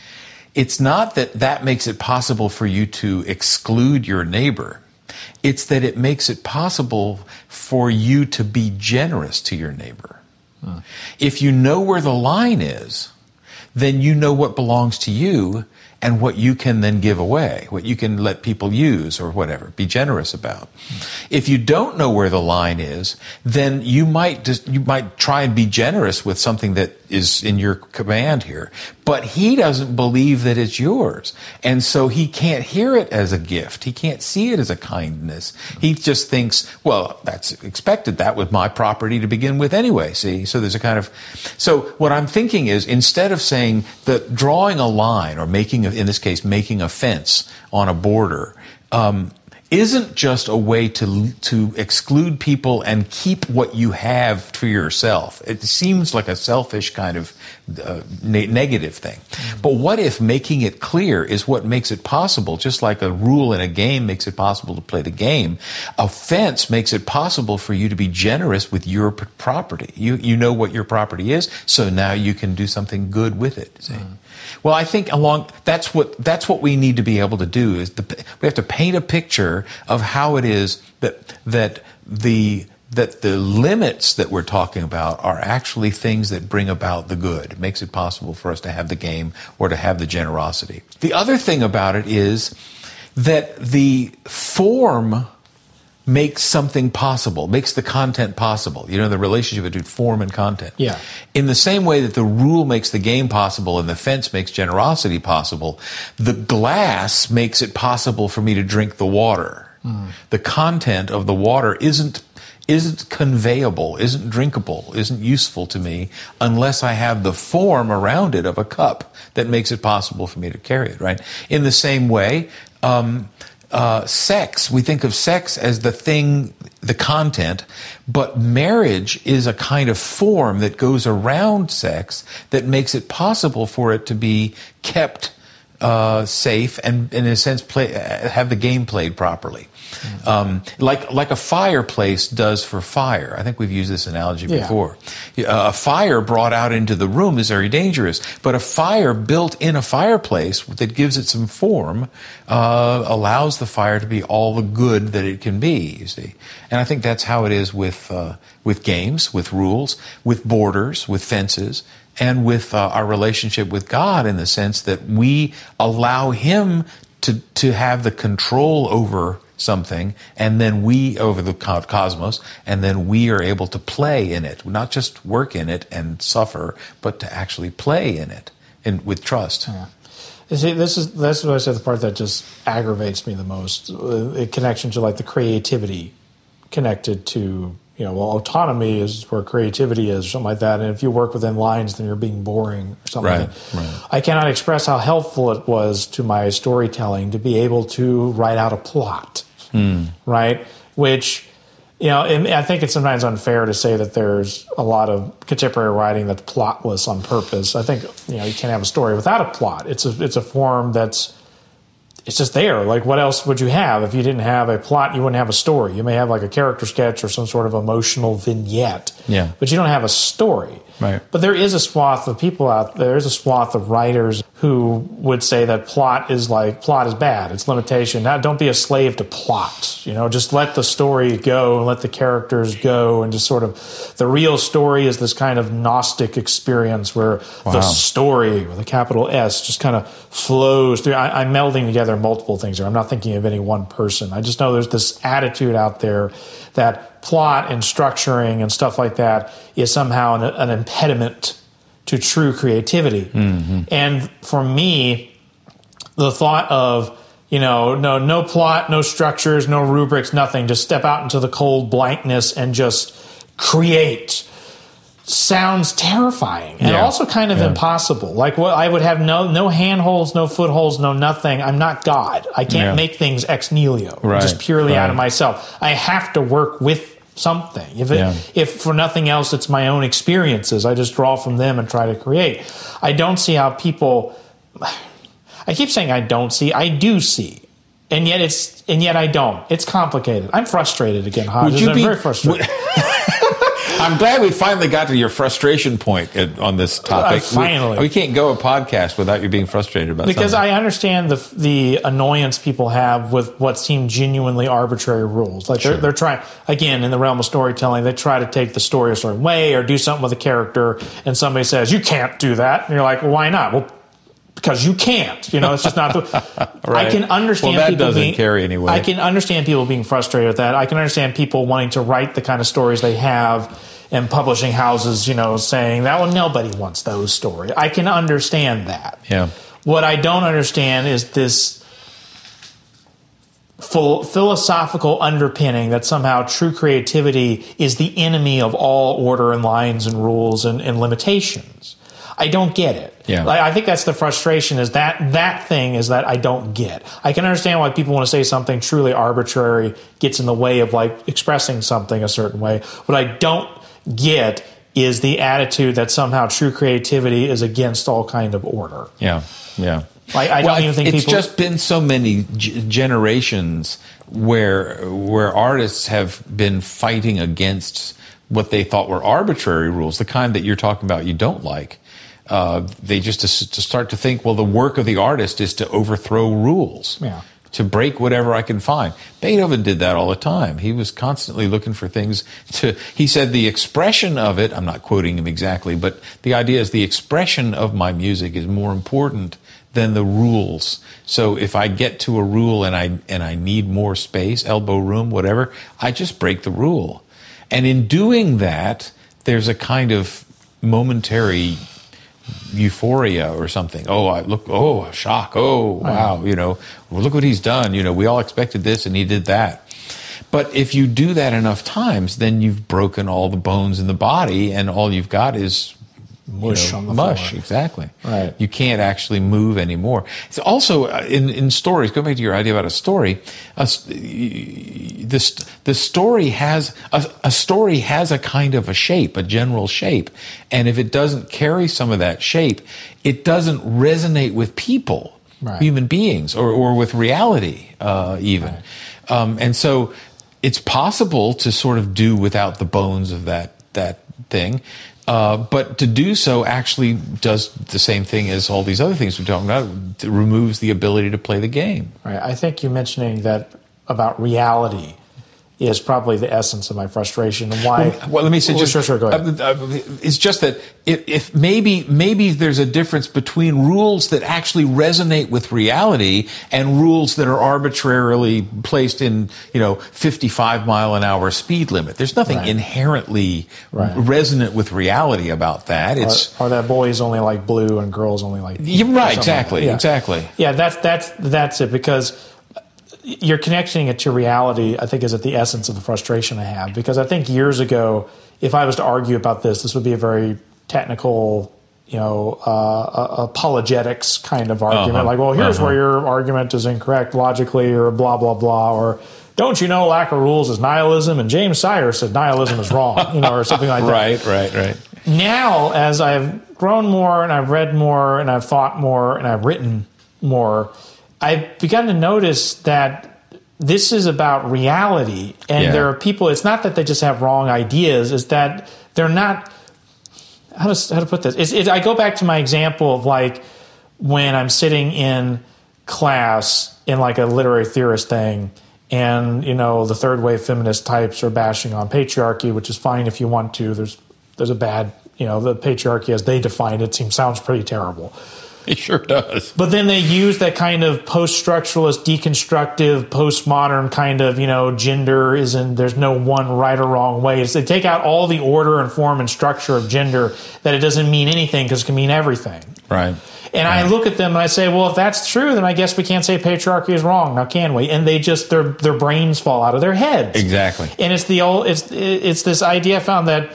it's not that that makes it possible for you to exclude your neighbor. It's that it makes it possible for you to be generous to your neighbor. Huh. If you know where the line is, then you know what belongs to you and what you can then give away, what you can let people use or whatever, be generous about. If you don't know where the line is, then you might just, you might try and be generous with something that is in your command here, but he doesn't believe that it's yours. And so he can't hear it as a gift. He can't see it as a kindness. He just thinks, well, that's expected. That was my property to begin with anyway, see? So there's a kind of, so what I'm thinking is, instead of saying that drawing a line or making, a, in this case, making a fence on a border, um, isn't just a way to to exclude people and keep what you have for yourself. It seems like a selfish kind of uh, ne- negative thing. Mm-hmm. But what if making it clear is what makes it possible? Just like a rule in a game makes it possible to play the game, a fence makes it possible for you to be generous with your p- property. You you know what your property is, so now you can do something good with it. See? Mm-hmm. Well, I think along that's what that's what we need to be able to do is the, we have to paint a picture of how it is that that the that the limits that we're talking about are actually things that bring about the good. It makes it possible for us to have the game or to have the generosity. The other thing about it is that the form makes something possible, makes the content possible. You know, the relationship between form and content. Yeah. In the same way that the rule makes the game possible and the fence makes generosity possible, the glass makes it possible for me to drink the water. Mm. The content of the water isn't isn't conveyable, isn't drinkable, isn't useful to me unless I have the form around it of a cup that makes it possible for me to carry it, right? In the same way, um, Uh, sex, we think of sex as the thing, the content, but marriage is a kind of form that goes around sex that makes it possible for it to be kept uh, safe and, in a sense, play, have the game played properly. Mm-hmm. Um, like like a fireplace does for fire. I think we've used this analogy yeah. before. Uh, a fire brought out into the room is very dangerous, but a fire built in a fireplace that gives it some form uh, allows the fire to be all the good that it can be, you see. And I think that's how it is with uh, with games, with rules, with borders, with fences, and with uh, our relationship with God, in the sense that we allow Him to to have the control over something, and then we, over the co- cosmos, and then we are able to play in it, not just work in it and suffer, but to actually play in it and with trust. Yeah. You see, this is that's what I said. The part that just aggravates me the most, a connection to like the creativity connected to, you know, well, autonomy is where creativity is, something like that. And if you work within lines, then you're being boring, or something right, like that. Right. I cannot express how helpful it was to my storytelling to be able to write out a plot, hmm. right? Which, you know, and I think it's sometimes unfair to say that there's a lot of contemporary writing that's plotless on purpose. I think, you know, you can't have a story without a plot. It's a it's a form that's it's just there. Like, what else would you have if you didn't have a plot? You wouldn't have a story. You may have like a character sketch or some sort of emotional vignette, yeah, but you don't have a story. Right. But there is a swath of people out there. There's a swath of writers who would say that plot is like plot is bad. It's limitation. Now, don't be a slave to plot. You know, just let the story go and let the characters go, and just sort of the real story is this kind of Gnostic experience where wow. the story with a capital S just kind of flows through. I, I'm melding together multiple things here. I'm not thinking of any one person. I just know there's this attitude out there that plot and structuring and stuff like that is somehow an, an impediment to true creativity. Mm-hmm. And for me, the thought of, you know, no no plot, no structures, no rubrics, nothing, just step out into the cold blankness and just create sounds terrifying and yeah. also kind of yeah. impossible. Like, what I would have no no handholds, no footholds, no nothing. I'm not God. I can't yeah. make things ex nihilo, right. just purely right. out of myself. I have to work with something. If it, yeah. if for nothing else, it's my own experiences. I just draw from them and try to create. I don't see how people. I keep saying I don't see. I do see. And yet it's and yet I don't. It's complicated. I'm frustrated again, Hodges. Would you I'm be, very frustrated. I'm glad we finally got to your frustration point on this topic. Uh, finally. We, we can't go a podcast without you being frustrated about because something. I understand the the annoyance people have with what seem genuinely arbitrary rules. Like they're, sure. they're trying, again, in the realm of storytelling, they try to take the story a certain way or do something with a character, and somebody says, you can't do that. And you're like, well, why not? Well, because you can't. You know, it's just not the... right. I can understand well, that people doesn't being... carry anyway. I can understand people being frustrated with that. I can understand people wanting to write the kind of stories they have, and publishing houses, you know, saying that, well, nobody wants those stories. I can understand that. Yeah. What I don't understand is this full philosophical underpinning that somehow true creativity is the enemy of all order and lines and rules and, and limitations. I don't get it. Yeah. Like, I think that's the frustration, is that that thing is that I don't get. I can understand why people want to say something truly arbitrary gets in the way of like expressing something a certain way. What I don't get is the attitude that somehow true creativity is against all kind of order. Yeah, yeah. I, I well, don't even think it's people... just been so many g- generations where where artists have been fighting against what they thought were arbitrary rules, the kind that you're talking about you don't like. Uh, they just to, to start to think, well, the work of the artist is to overthrow rules. Yeah. To break whatever I can find. Beethoven did that all the time. He was constantly looking for things to, he said the expression of it, I'm not quoting him exactly, but the idea is the expression of my music is more important than the rules. So if I get to a rule and I, and I need more space, elbow room, whatever, I just break the rule. And in doing that, there's a kind of momentary euphoria or something. Oh, I look, oh, shock. Oh, wow. You know, well, look what he's done. You know, we all expected this and he did that. But if you do that enough times, then you've broken all the bones in the body and all you've got is mush you know, on the mush. floor. Exactly. Right. You can't actually move anymore. It's also uh, in, in stories, go back to your idea about a story, a, the, the story has, a, a story has a kind of a shape, a general shape. And if it doesn't carry some of that shape, it doesn't resonate with people, right. human beings, or, or with reality uh, even. Right. Um, and so it's possible to sort of do without the bones of that, that thing. Uh, but to do so actually does the same thing as all these other things we're talking about. It removes the ability to play the game. Right. I think you mentioning that about reality is probably the essence of my frustration and why. Well, well let me say, well, just sure, sure, go ahead. Uh, uh, it's just that if, if maybe maybe there's a difference between rules that actually resonate with reality and rules that are arbitrarily placed in, you know, fifty-five mile an hour speed limit. There's nothing Right. inherently Right. resonant with reality about that. It's or, or that boys only like blue and girls only like pink, you're right, like exactly, that. Yeah. exactly. Yeah, that's that's that's it, because you're connecting it to reality, I think, is at the essence of the frustration I have. Because I think years ago, if I was to argue about this, this would be a very technical, you know, uh, apologetics kind of argument. Uh-huh. Like, well, here's Uh-huh. where your argument is incorrect logically, or blah, blah, blah. Or, don't you know lack of rules is nihilism? And James Sire said nihilism is wrong, you know, or something like that. Right, right, right. Now, as I've grown more and I've read more and I've thought more and I've written more, I've begun to notice that this is about reality. And Yeah. there are people, it's not that they just have wrong ideas, it's that they're not, how to, how to put this? It's, it, I go back to my example of like when I'm sitting in class in like a literary theorist thing, and, you know, the third wave feminist types are bashing on patriarchy, which is fine if you want to. There's there's a bad, you know, the patriarchy as they define it seems sounds pretty terrible. It sure does. But then they use that kind of post-structuralist, deconstructive, postmodern kind of, you know, gender isn't, there's no one right or wrong way. It's, they take out all the order and form and structure of gender, that it doesn't mean anything because it can mean everything. Right. And I look at them and I say, well, if that's true, then I guess we can't say patriarchy is wrong, now can we? And they just, their their brains fall out of their heads. Exactly. And it's the old, it's it's this idea I found that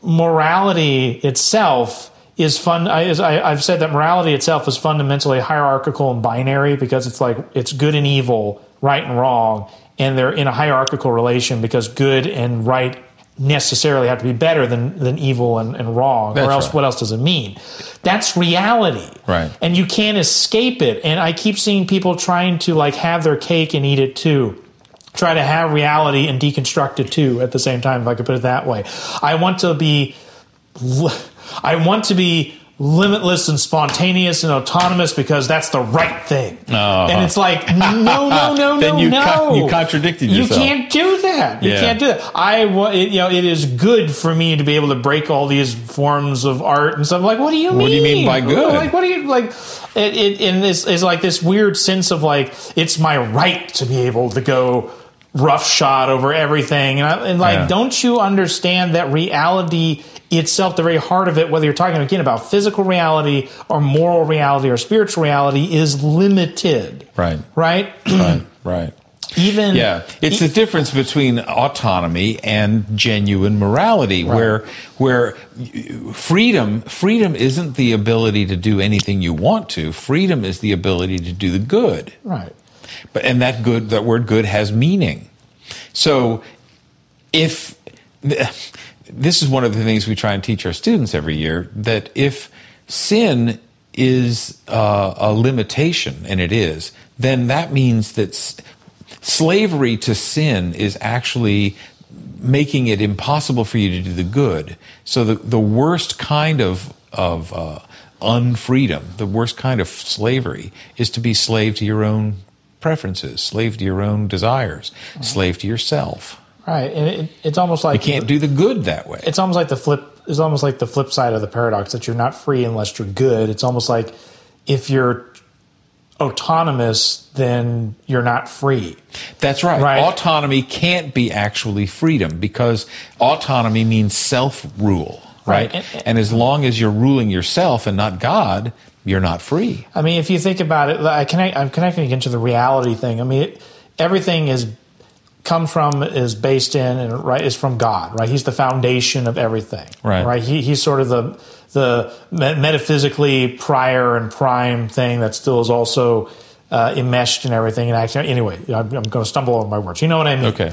morality itself is fun. I, as I, I've said that morality itself is fundamentally hierarchical and binary, because it's like it's good and evil, right and wrong, and they're in a hierarchical relation because good and right necessarily have to be better than, than evil and, and wrong. That's or else right. what else does it mean? That's reality. Right. And you can't escape it. And I keep seeing people trying to like have their cake and eat it too. Try to have reality and deconstruct it too at the same time, if I could put it that way. I want to be I want to be limitless and spontaneous and autonomous because that's the right thing. Uh-huh. And it's like, no, no, no, Then no, you no. con- you contradicted You yourself. can't do that. You Yeah. can't do that. I, wa- it, you know, it is good for me to be able to break all these forms of art and stuff. Like, what do you mean? What do you mean by good? Like, what do you like? It, it and this is like this weird sense of like it's my right to be able to go roughshod over everything, and, I, and like, Yeah. don't you understand that reality itself, the very heart of it, whether you're talking again about physical reality or moral reality or spiritual reality, is limited. Right. Right. Right. Right. Even Yeah, it's the difference between autonomy and genuine morality, where where freedom freedom isn't the ability to do anything you want to. Freedom is the ability to do the good. Right. But and that good, that word good has meaning. So if this is one of the things we try and teach our students every year, that if sin is uh, a limitation, and it is, then that means that s- slavery to sin is actually making it impossible for you to do the good. So the, the worst kind of, of uh, unfreedom, the worst kind of slavery, is to be slave to your own preferences, slave to your own desires, mm-hmm. slave to yourself. Right. And it, it's almost like You can't do the good that way. It's almost like the flip. It's almost like the flip side of the paradox that you're not free unless you're good. It's almost like if you're autonomous, then you're not free. That's right. Right. Autonomy can't be actually freedom, because autonomy means self-rule, right? Right. And- and as long as you're ruling yourself and not God, you're not free. I mean, if you think about it, I connect, I'm connecting again to the reality thing. I mean, it, everything is comes from, is based in, and right, is from God, right? He's the foundation of everything, Right. Right. He, he's sort of the the metaphysically prior and prime thing that still is also uh, enmeshed in everything. And actually, anyway, I'm, I'm going to stumble over my words. You know what I mean? Okay.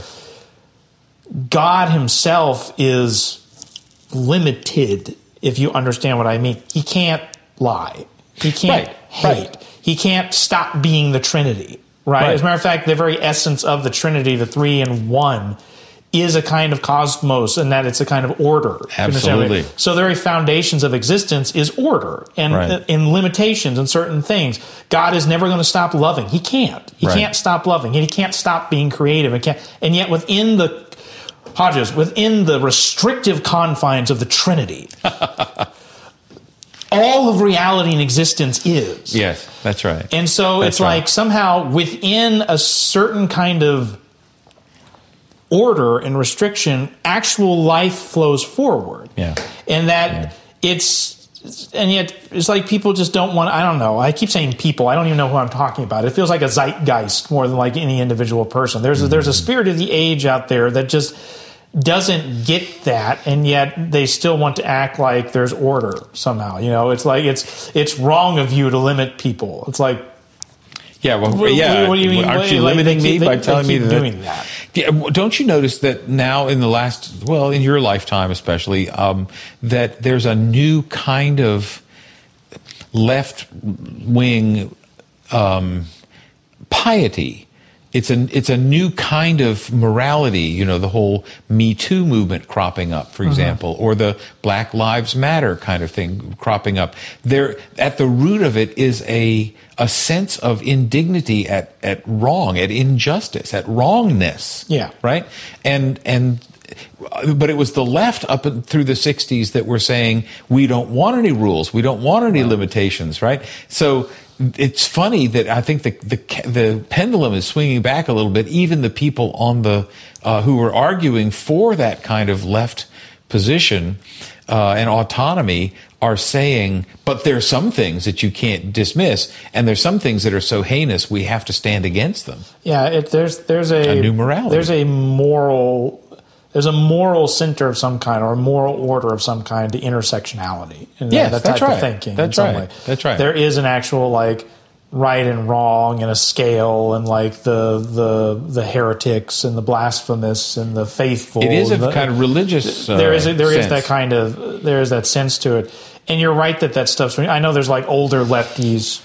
God himself is limited, if you understand what I mean. He can't lie. He can't Right, hate. right. He can't stop being the Trinity, right? Right. As a matter of fact, the very essence of the Trinity, the three in one, is a kind of cosmos and that it's a kind of order. Absolutely. So the very foundations of existence is order and Right. in limitations and certain things. God is never going to stop loving. He can't. He Right. can't stop loving. He can't stop being creative. And, can't, and yet within the Hodges, within the restrictive confines of the Trinity, all of reality and existence is. Yes, that's right. And so That's it's right. like somehow within a certain kind of order and restriction, actual life flows forward. Yeah. And that Yeah. it's, and yet it's like people just don't want, I don't know. I keep saying people. I don't even know who I'm talking about. It feels like a zeitgeist more than like any individual person. There's a, there's a spirit of the age out there that just doesn't get that, and yet they still want to act like there's order somehow. You know, it's like it's it's wrong of you to limit people. It's like, Yeah, well, What- yeah. what do you mean? Aren't you Like, limiting they me keep- by they- telling they me keep that? doing that. Yeah, well, don't you notice that now in the last, well, in your lifetime especially, um, that there's a new kind of left wing um, piety. It's a it's a new kind of morality. You know, the whole Me Too movement cropping up, for example, or the Black Lives Matter kind of thing cropping up. There, at the root of it is a a sense of indignity at at wrong, at injustice, at wrongness. Yeah. Right. And and. But it was the left up and through the sixties that were saying, we don't want any rules. We don't want any limitations, right? So it's funny that I think the, the the pendulum is swinging back a little bit. Even the people on the uh, who were arguing for that kind of left position uh, and autonomy are saying, but there's some things that you can't dismiss, and there's some things that are so heinous we have to stand against them. Yeah, it, there's there's a, A new morality. There's a moral there's a moral center of some kind, or a moral order of some kind to intersectionality. And Yes, that that's type right. of thinking. That's in some right. way. That's right. There is an actual like right and wrong and a scale, and like the the the heretics and the blasphemous and the faithful. It is a The- kind of religious. Uh, there is a, there is sense. that kind of there is that sense to it, and you're right that that stuff's. I know there's like older lefties,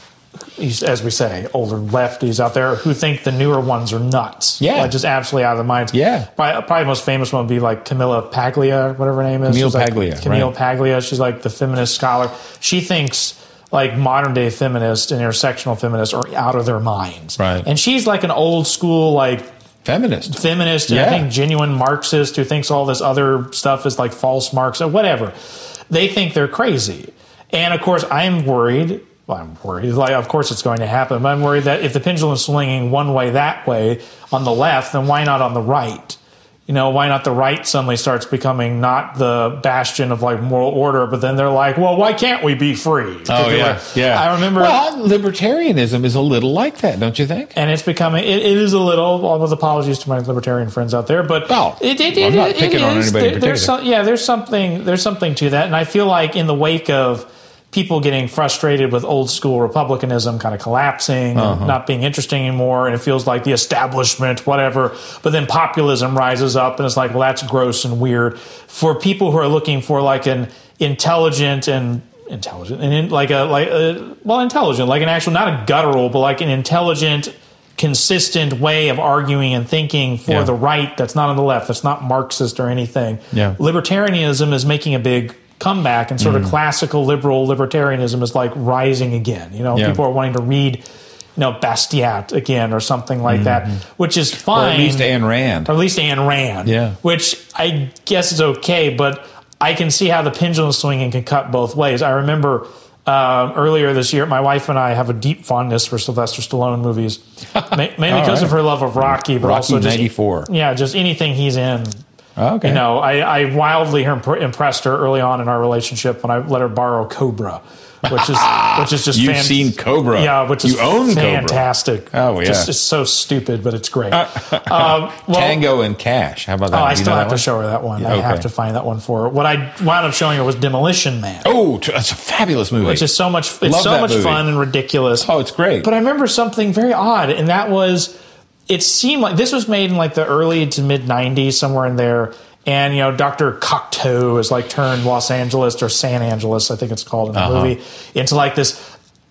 as we say, older lefties out there who think the newer ones are nuts. Yeah. Like just absolutely out of their minds. Yeah. Probably, probably the most famous one would be like Camilla Paglia, whatever her name is. Camille She's like- Paglia, Camille right. Paglia. She's like the feminist scholar. She thinks like modern day feminists and intersectional feminists are out of their minds. Right. And she's like an old school like Feminist. feminist, and Yeah. I think genuine Marxist who thinks all this other stuff is like false Marx or whatever. They think they're crazy. And of course, I'm worried. Well, I'm worried. Like, of course, it's going to happen. But I'm worried that if the pendulum is swinging one way that way on the left, then why not on the right? You know, why not the right suddenly starts becoming not the bastion of like moral order, but then they're like, well, why can't we be free? Oh yeah, Like, yeah. I remember. Well, libertarianism is a little like that, don't you think? And it's becoming, it, it is a little, all with apologies to my libertarian friends out there, but Oh, it, it, well, I'm it- not it picking on is. anybody in There- there's particular. some, yeah, there's something, there's something to that. And I feel like in the wake of people getting frustrated with old school republicanism kind of collapsing Uh-huh. and not being interesting anymore, and it feels like the establishment, whatever, but then populism rises up and it's like, well, that's gross and weird. For people who are looking for like an intelligent and intelligent and in, like a like a, well intelligent like an actual, not a guttural, but like an intelligent, consistent way of arguing and thinking for Yeah. the right that's not on the left, that's not Marxist or anything. Yeah. Libertarianism is making a big comeback, and sort Mm. of classical liberal libertarianism is like rising again. You know, Yeah. people are wanting to read, you know, Bastiat again or something like that, which is Or fine. at least Ayn Rand. Or at least Ayn Rand. Yeah. Which I guess is okay, but I can see how the pendulum swinging can cut both ways. I remember uh, earlier this year, my wife and I have a deep fondness for Sylvester Stallone movies, Ma- mainly All because right. of her love of Rocky, but Rocky also just ninety-four. yeah, just anything he's in. Okay. You know, I, I wildly imp- impressed her early on in our relationship when I let her borrow Cobra, which is which is just You've fan- seen Cobra. yeah, which is You own Cobra. fantastic. Oh, yeah. just it's so stupid, but it's great. um, well, Tango and Cash. How about that? Oh, I You still know have that to one? show her that one. I Okay. have to find that one for her. What I wound up showing her was Demolition Man, Oh, t- that's a fabulous movie. which is so much. It's Love so that much movie. fun and ridiculous. Oh, it's great. But I remember something very odd, and that was it seemed like this was made in like the early to mid nineties, somewhere in there. And, you know, Doctor Cocteau is like turned Los Angeles or San Angeles, I think it's called in the Uh-huh. movie, into like this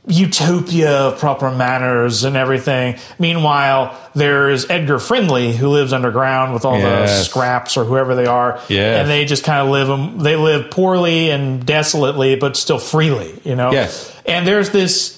utopia of proper manners and everything. Meanwhile, there's Edgar Friendly, who lives underground with all Yes. the scraps or whoever they are, Yes. and they just kind of live. They live poorly and desolately, but still freely. You know. Yes. And there's this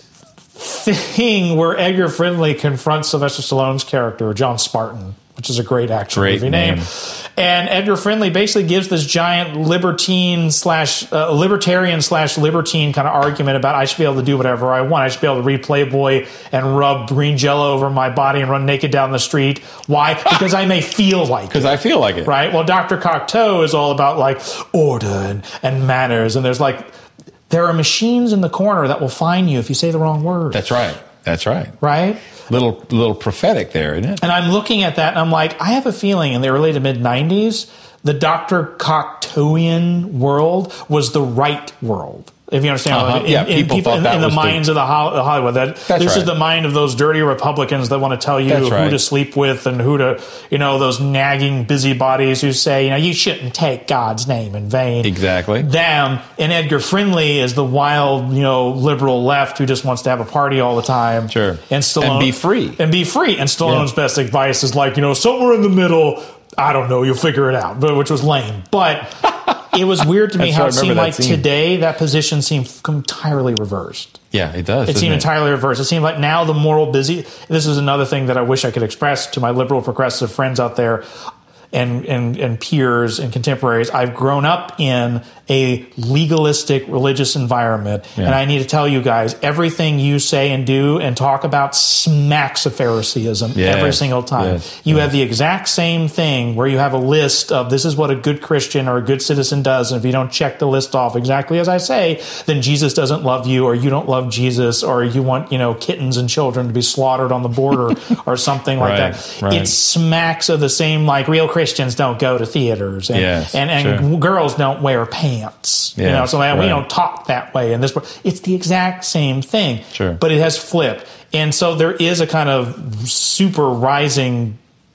thing where Edgar Friendly confronts Sylvester Stallone's character, John Spartan, which is a great action Great movie name. name. And Edgar Friendly basically gives this giant libertine slash uh, libertarian slash libertine kind of argument about I should be able to do whatever I want. I should be able to read Playboy and rub green jello over my body and run naked down the street. Why? Because I may feel like it. Because I feel like it. Right? Well, Doctor Cocteau is all about like order and, and manners. And there's like, there are machines in the corner that will fine you if you say the wrong word. That's right. That's right. Right? Little little prophetic there, isn't it? And I'm looking at that and I'm like, I have a feeling in the early to mid nineties, the Doctor Cocteauian world was the right world. If you understand, Uh-huh. in, Yeah, in, people people, thought in, that in the was the- minds of the Hol- Hollywood, that this That's is right. the mind of those dirty Republicans that want to tell you That's who right. to sleep with and who to, you know, those nagging busybodies who say, you know, you shouldn't take God's name in vain. Exactly. Them, and Edgar Friendly is the wild, you know, liberal left who just wants to have a party all the time. Sure. And Stallone And be free. and be free. And Stallone's Yeah. best advice is like, you know, somewhere in the middle. I don't know. You'll figure it out. But which was lame. But it was weird to me That's how right, it I seemed remember like that scene. today that position seemed entirely reversed. Yeah, it does. It doesn't seemed entirely reversed. It seemed like now the moral busy. This is another thing that I wish I could express to my liberal progressive friends out there. And, and, and peers and contemporaries. I've grown up in a legalistic religious environment. Yeah. And I need to tell you guys, everything you say and do and talk about smacks of Phariseeism Yes. every single time. Yes. You Yes. have the exact same thing where you have a list of this is what a good Christian or a good citizen does. And if you don't check the list off exactly as I say, then Jesus doesn't love you or you don't love Jesus or you want, you know, kittens and children to be slaughtered on the border or something like Right, that. right. It smacks of the same, like real Christians don't go to theaters and, Yes, and, and sure. girls don't wear pants. you Yes, know, so like, we right. don't talk that way in this. It's the exact same thing, Sure. but it has flipped. And so there is a kind of super rising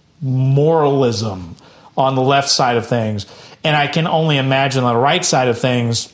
moralism on the left side of things. And I can only imagine on the right side of things,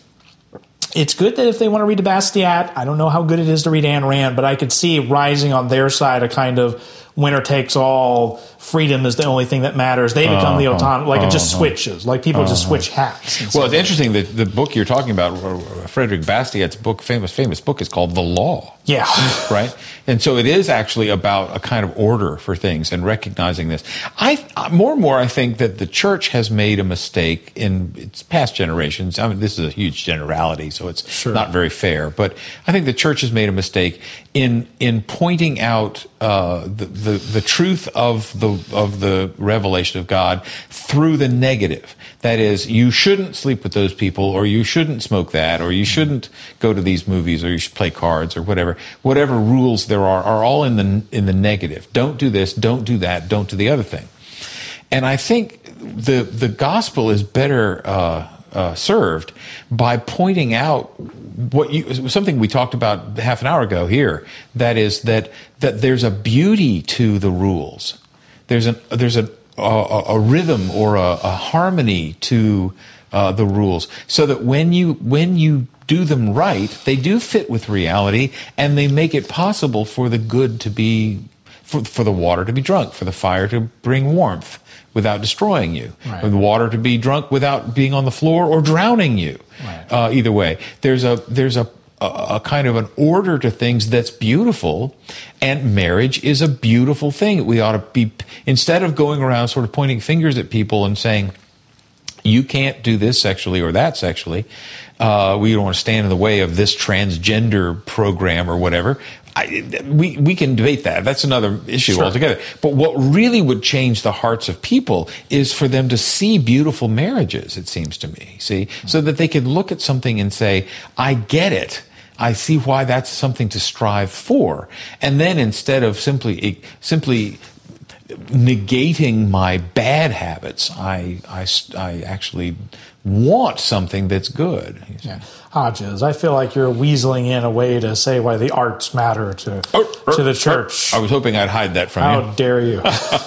it's good that if they want to read the Bastiat, I don't know how good it is to read Ayn Rand, but I could see rising on their side a kind of winner takes all, freedom is the only thing that matters. They become the Uh-huh, autonomous, like it just uh-huh. switches, like people just switch hats. and Well, stuff. it's interesting that the book you're talking about, Frederick Bastiat's book, famous famous book, is called The Law. Yeah. Right? And so it is actually about a kind of order for things and recognizing this. I more and more I think that the church has made a mistake in its past generations. I mean, this is a huge generality, so it's Sure. not very fair. But I think the church has made a mistake in in pointing out uh, the, the the truth of the of the revelation of God through the negative. That is, you shouldn't sleep with those people, or you shouldn't smoke that, or you shouldn't go to these movies, or you should play cards, or whatever. Whatever rules there are, are all in the in the negative. Don't do this, don't do that, don't do the other thing. And I think the the gospel is better uh, uh, served by pointing out what you something we talked about half an hour ago here. That is that that there's a beauty to the rules. There's an there's a a, a rhythm or a, a harmony to uh, the rules, so that when you when you do them right, they do fit with reality, and they make it possible for the good to be, for, for the water to be drunk, for the fire to bring warmth without destroying you, Right. for the water to be drunk without being on the floor or drowning you. Right. Uh, either way, there's a there's a a kind of an order to things that's beautiful, and marriage is a beautiful thing. We ought to be, instead of going around sort of pointing fingers at people and saying, you can't do this sexually or that sexually, uh, we don't want to stand in the way of this transgender program or whatever. I, we we can debate that. That's another issue Sure. altogether. But what really would change the hearts of people is for them to see beautiful marriages, it seems to me, see, so that they could look at something and say, I get it. I see why that's something to strive for. And then instead of simply simply negating my bad habits, I, I, I actually want something that's good. Yeah. Hodges, I feel like you're weaseling in a way to say why the arts matter to, to the church. I was hoping I'd hide that from you. How dare you?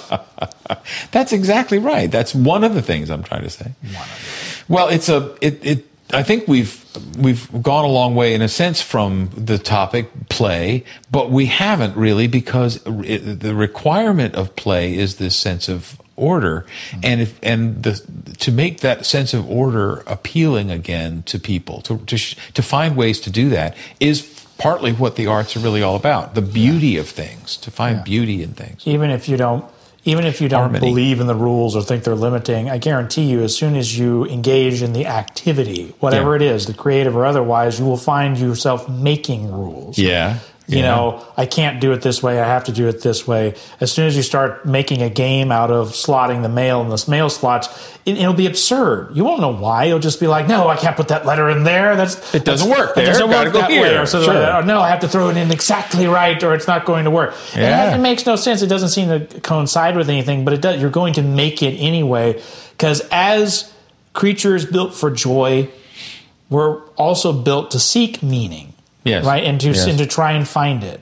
That's exactly right. That's one of the things I'm trying to say. Well, it's a it. it I think we've we've gone a long way in a sense from the topic play, but we haven't really, because it, the requirement of play is this sense of order, mm-hmm. and if, and the, to make that sense of order appealing again to people, to to, to find ways to do that is partly what the arts are really all about. The beauty yeah. of things, to find yeah. beauty in things, even if you don't. Even if you don't Harmony. believe in the rules or think they're limiting, I guarantee you, as soon as you engage in the activity, whatever yeah. it is, the creative or otherwise, you will find yourself making rules. Yeah. You yeah. know, I can't do it this way, I have to do it this way. As soon as you start making a game out of slotting the mail in the mail slots, it, it'll be absurd. You won't know why. You'll just be like, no, I can't put that letter in there. That's It doesn't that's, work there. It doesn't Gotta work go that here. way. Or, so sure. or no, I have to throw it in exactly right, or it's not going to work. Yeah. And it makes no sense. It doesn't seem to coincide with anything, but it does. You're going to make it anyway, because as creatures built for joy, we're also built to seek meaning. Yes. Right? And to, yes. and to try and find it.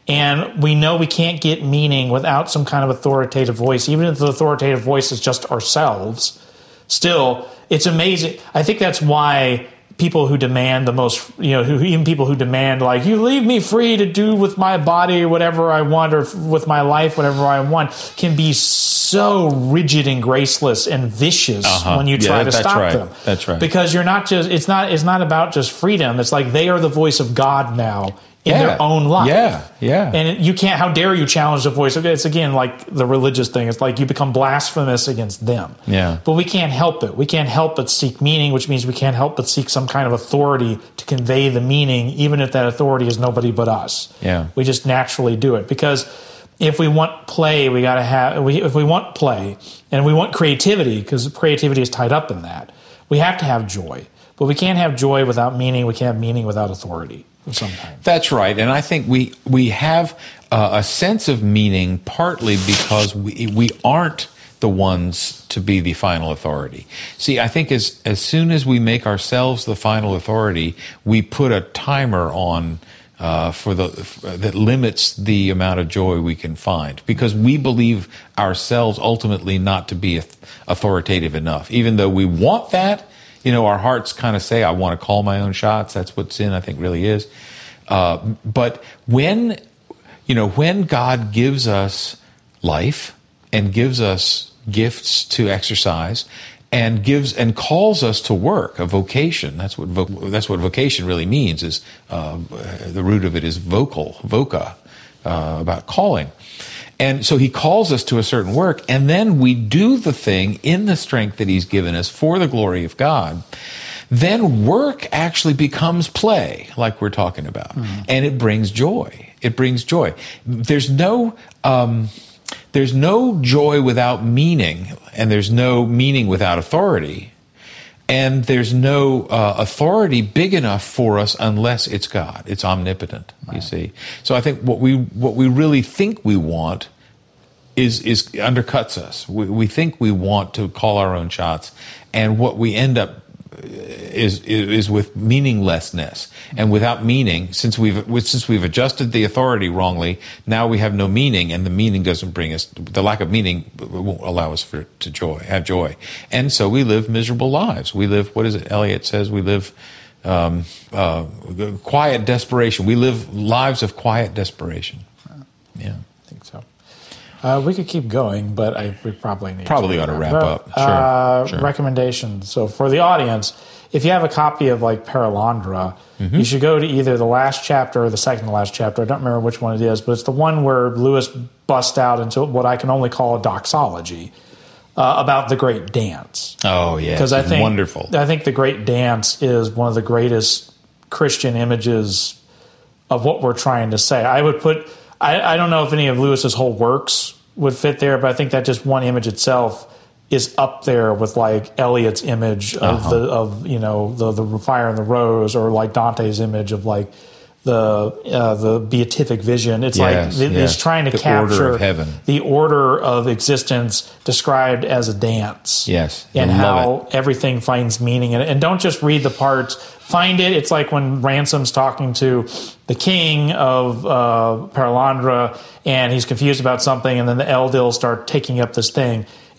And we know we can't get meaning without some kind of authoritative voice, even if the authoritative voice is just ourselves. Still, it's amazing. I think that's why people who demand the most, you know, who, even people who demand, like, you leave me free to do with my body whatever I want, or with my life whatever I want, can be so rigid and graceless and vicious uh-huh. when you try yeah, to that's stop right. them. That's right. Because you're not just, it's not, it's not about just freedom. It's like they are the voice of God now in yeah. their own life. Yeah, yeah. And it, you can't, how dare you challenge the voice of, it's again like the religious thing. It's like you become blasphemous against them. Yeah. But we can't help it. We can't help but seek meaning, which means we can't help but seek some kind of authority to convey the meaning, even if that authority is nobody but us. Yeah. We just naturally do it. Because if we want play, we got to have, we, if we want play and we want creativity, because creativity is tied up in that, we have to have joy. But we can't have joy without meaning. We can't have meaning without authority. Sometimes. That's right, and I think we we have uh, a sense of meaning partly because we we aren't the ones to be the final authority. See, I think as as soon as we make ourselves the final authority, we put a timer on uh, for the uh, that limits the amount of joy we can find, because we believe ourselves ultimately not to be authoritative enough, even though we want that. You know, our hearts kind of say, I want to call my own shots. That's what sin, I think, really is. Uh, but when, you know, when God gives us life and gives us gifts to exercise and gives and calls us to work, a vocation, that's what vo- that's what vocation really means, is uh, the root of it is vocal, voca, uh, about calling. And so he calls us to a certain work, and then we do the thing in the strength that he's given us for the glory of God. Then work actually becomes play, like we're talking about, mm-hmm. and it brings joy. It brings joy. There's no um, there's no joy without meaning, and there's no meaning without authority, and there's no uh, authority big enough for us unless it's God. It's omnipotent. Right. You see. So I think what we what we really think we want is is undercuts us. We, we think we want to call our own shots, and what we end up is is, is with meaninglessness. And without meaning, since we've since we've adjusted the authority wrongly, now we have no meaning, and the meaning doesn't bring us. The lack of meaning won't allow us for to joy, have joy, and so we live miserable lives. We live, what is it? Eliot says we live um, uh, quiet desperation. We live lives of quiet desperation. Yeah, I think so. Uh, we could keep going, but I we probably need probably to ought to wrap up. up. Sure, uh, sure. Recommendations. So for the audience, if you have a copy of like Perelandra, mm-hmm. you should go to either the last chapter or the second to last chapter. I don't remember which one it is, but it's the one where Lewis busts out into what I can only call a doxology uh, about the Great Dance. Oh yeah, because I think wonderful. I think the Great Dance is one of the greatest Christian images of what we're trying to say. I would put. I, I don't know if any of Lewis's whole works would fit there, but I think that just one image itself is up there with like Eliot's image of uh-huh. the of you know the the fire and the rose, or like Dante's image of like the uh, the beatific vision. It's yes, like yes. he's trying to the capture order of heaven. The order of existence described as a dance. Yes, and I how love it. Everything finds meaning in it. And don't just read the parts. Find it. It's like when Ransom's talking to the king of uh, Perelandra, and he's confused about something, and then the Eldil start taking up this thing.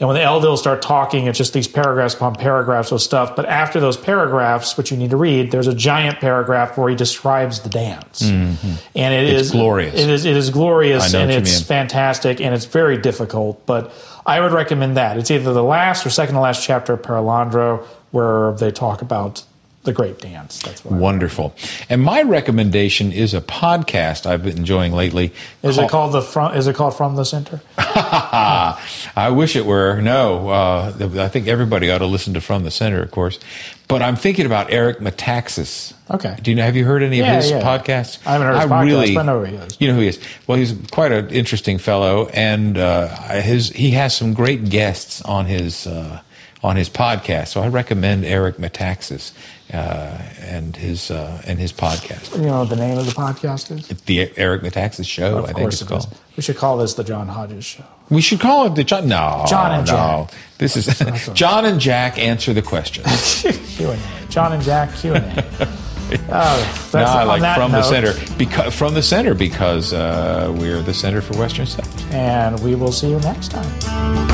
And when the Eldil start talking, it's just these paragraphs upon paragraphs of stuff. But after those paragraphs, which you need to read, there's a giant paragraph where he describes the dance. Mm-hmm. And it it's is glorious. It is it is glorious, and it's mean. fantastic, and it's very difficult. But I would recommend that. It's either the last or second to last chapter of Paralandro where they talk about the great dance. That's what wonderful. And my recommendation is a podcast I've been enjoying lately. Is called, it called the from, Is it called From the Center? I wish it were. No, uh, I think everybody ought to listen to From the Center, of course. But I'm thinking about Eric Metaxas. Okay. Do you know? Have you heard any yeah, of his yeah. podcasts? I haven't heard his I podcast, really, but I know who he is. You know who he is. Well, he's quite an interesting fellow, and uh, his he has some great guests on his uh, on his podcast. So I recommend Eric Metaxas. Uh, and his uh, and his podcast. You know what the name of the podcast is? The Eric Metaxas Show, of I think course it's it called. Is. We should call this the John Hodges Show. We should call it the John. No, John and no. Jack. This is that's John and Jack answer the questions. Q and A. John and Jack Q and A. Oh, no, I like From note, the Center because From the Center because uh, we're the Center for Western Studies. And we will see you next time.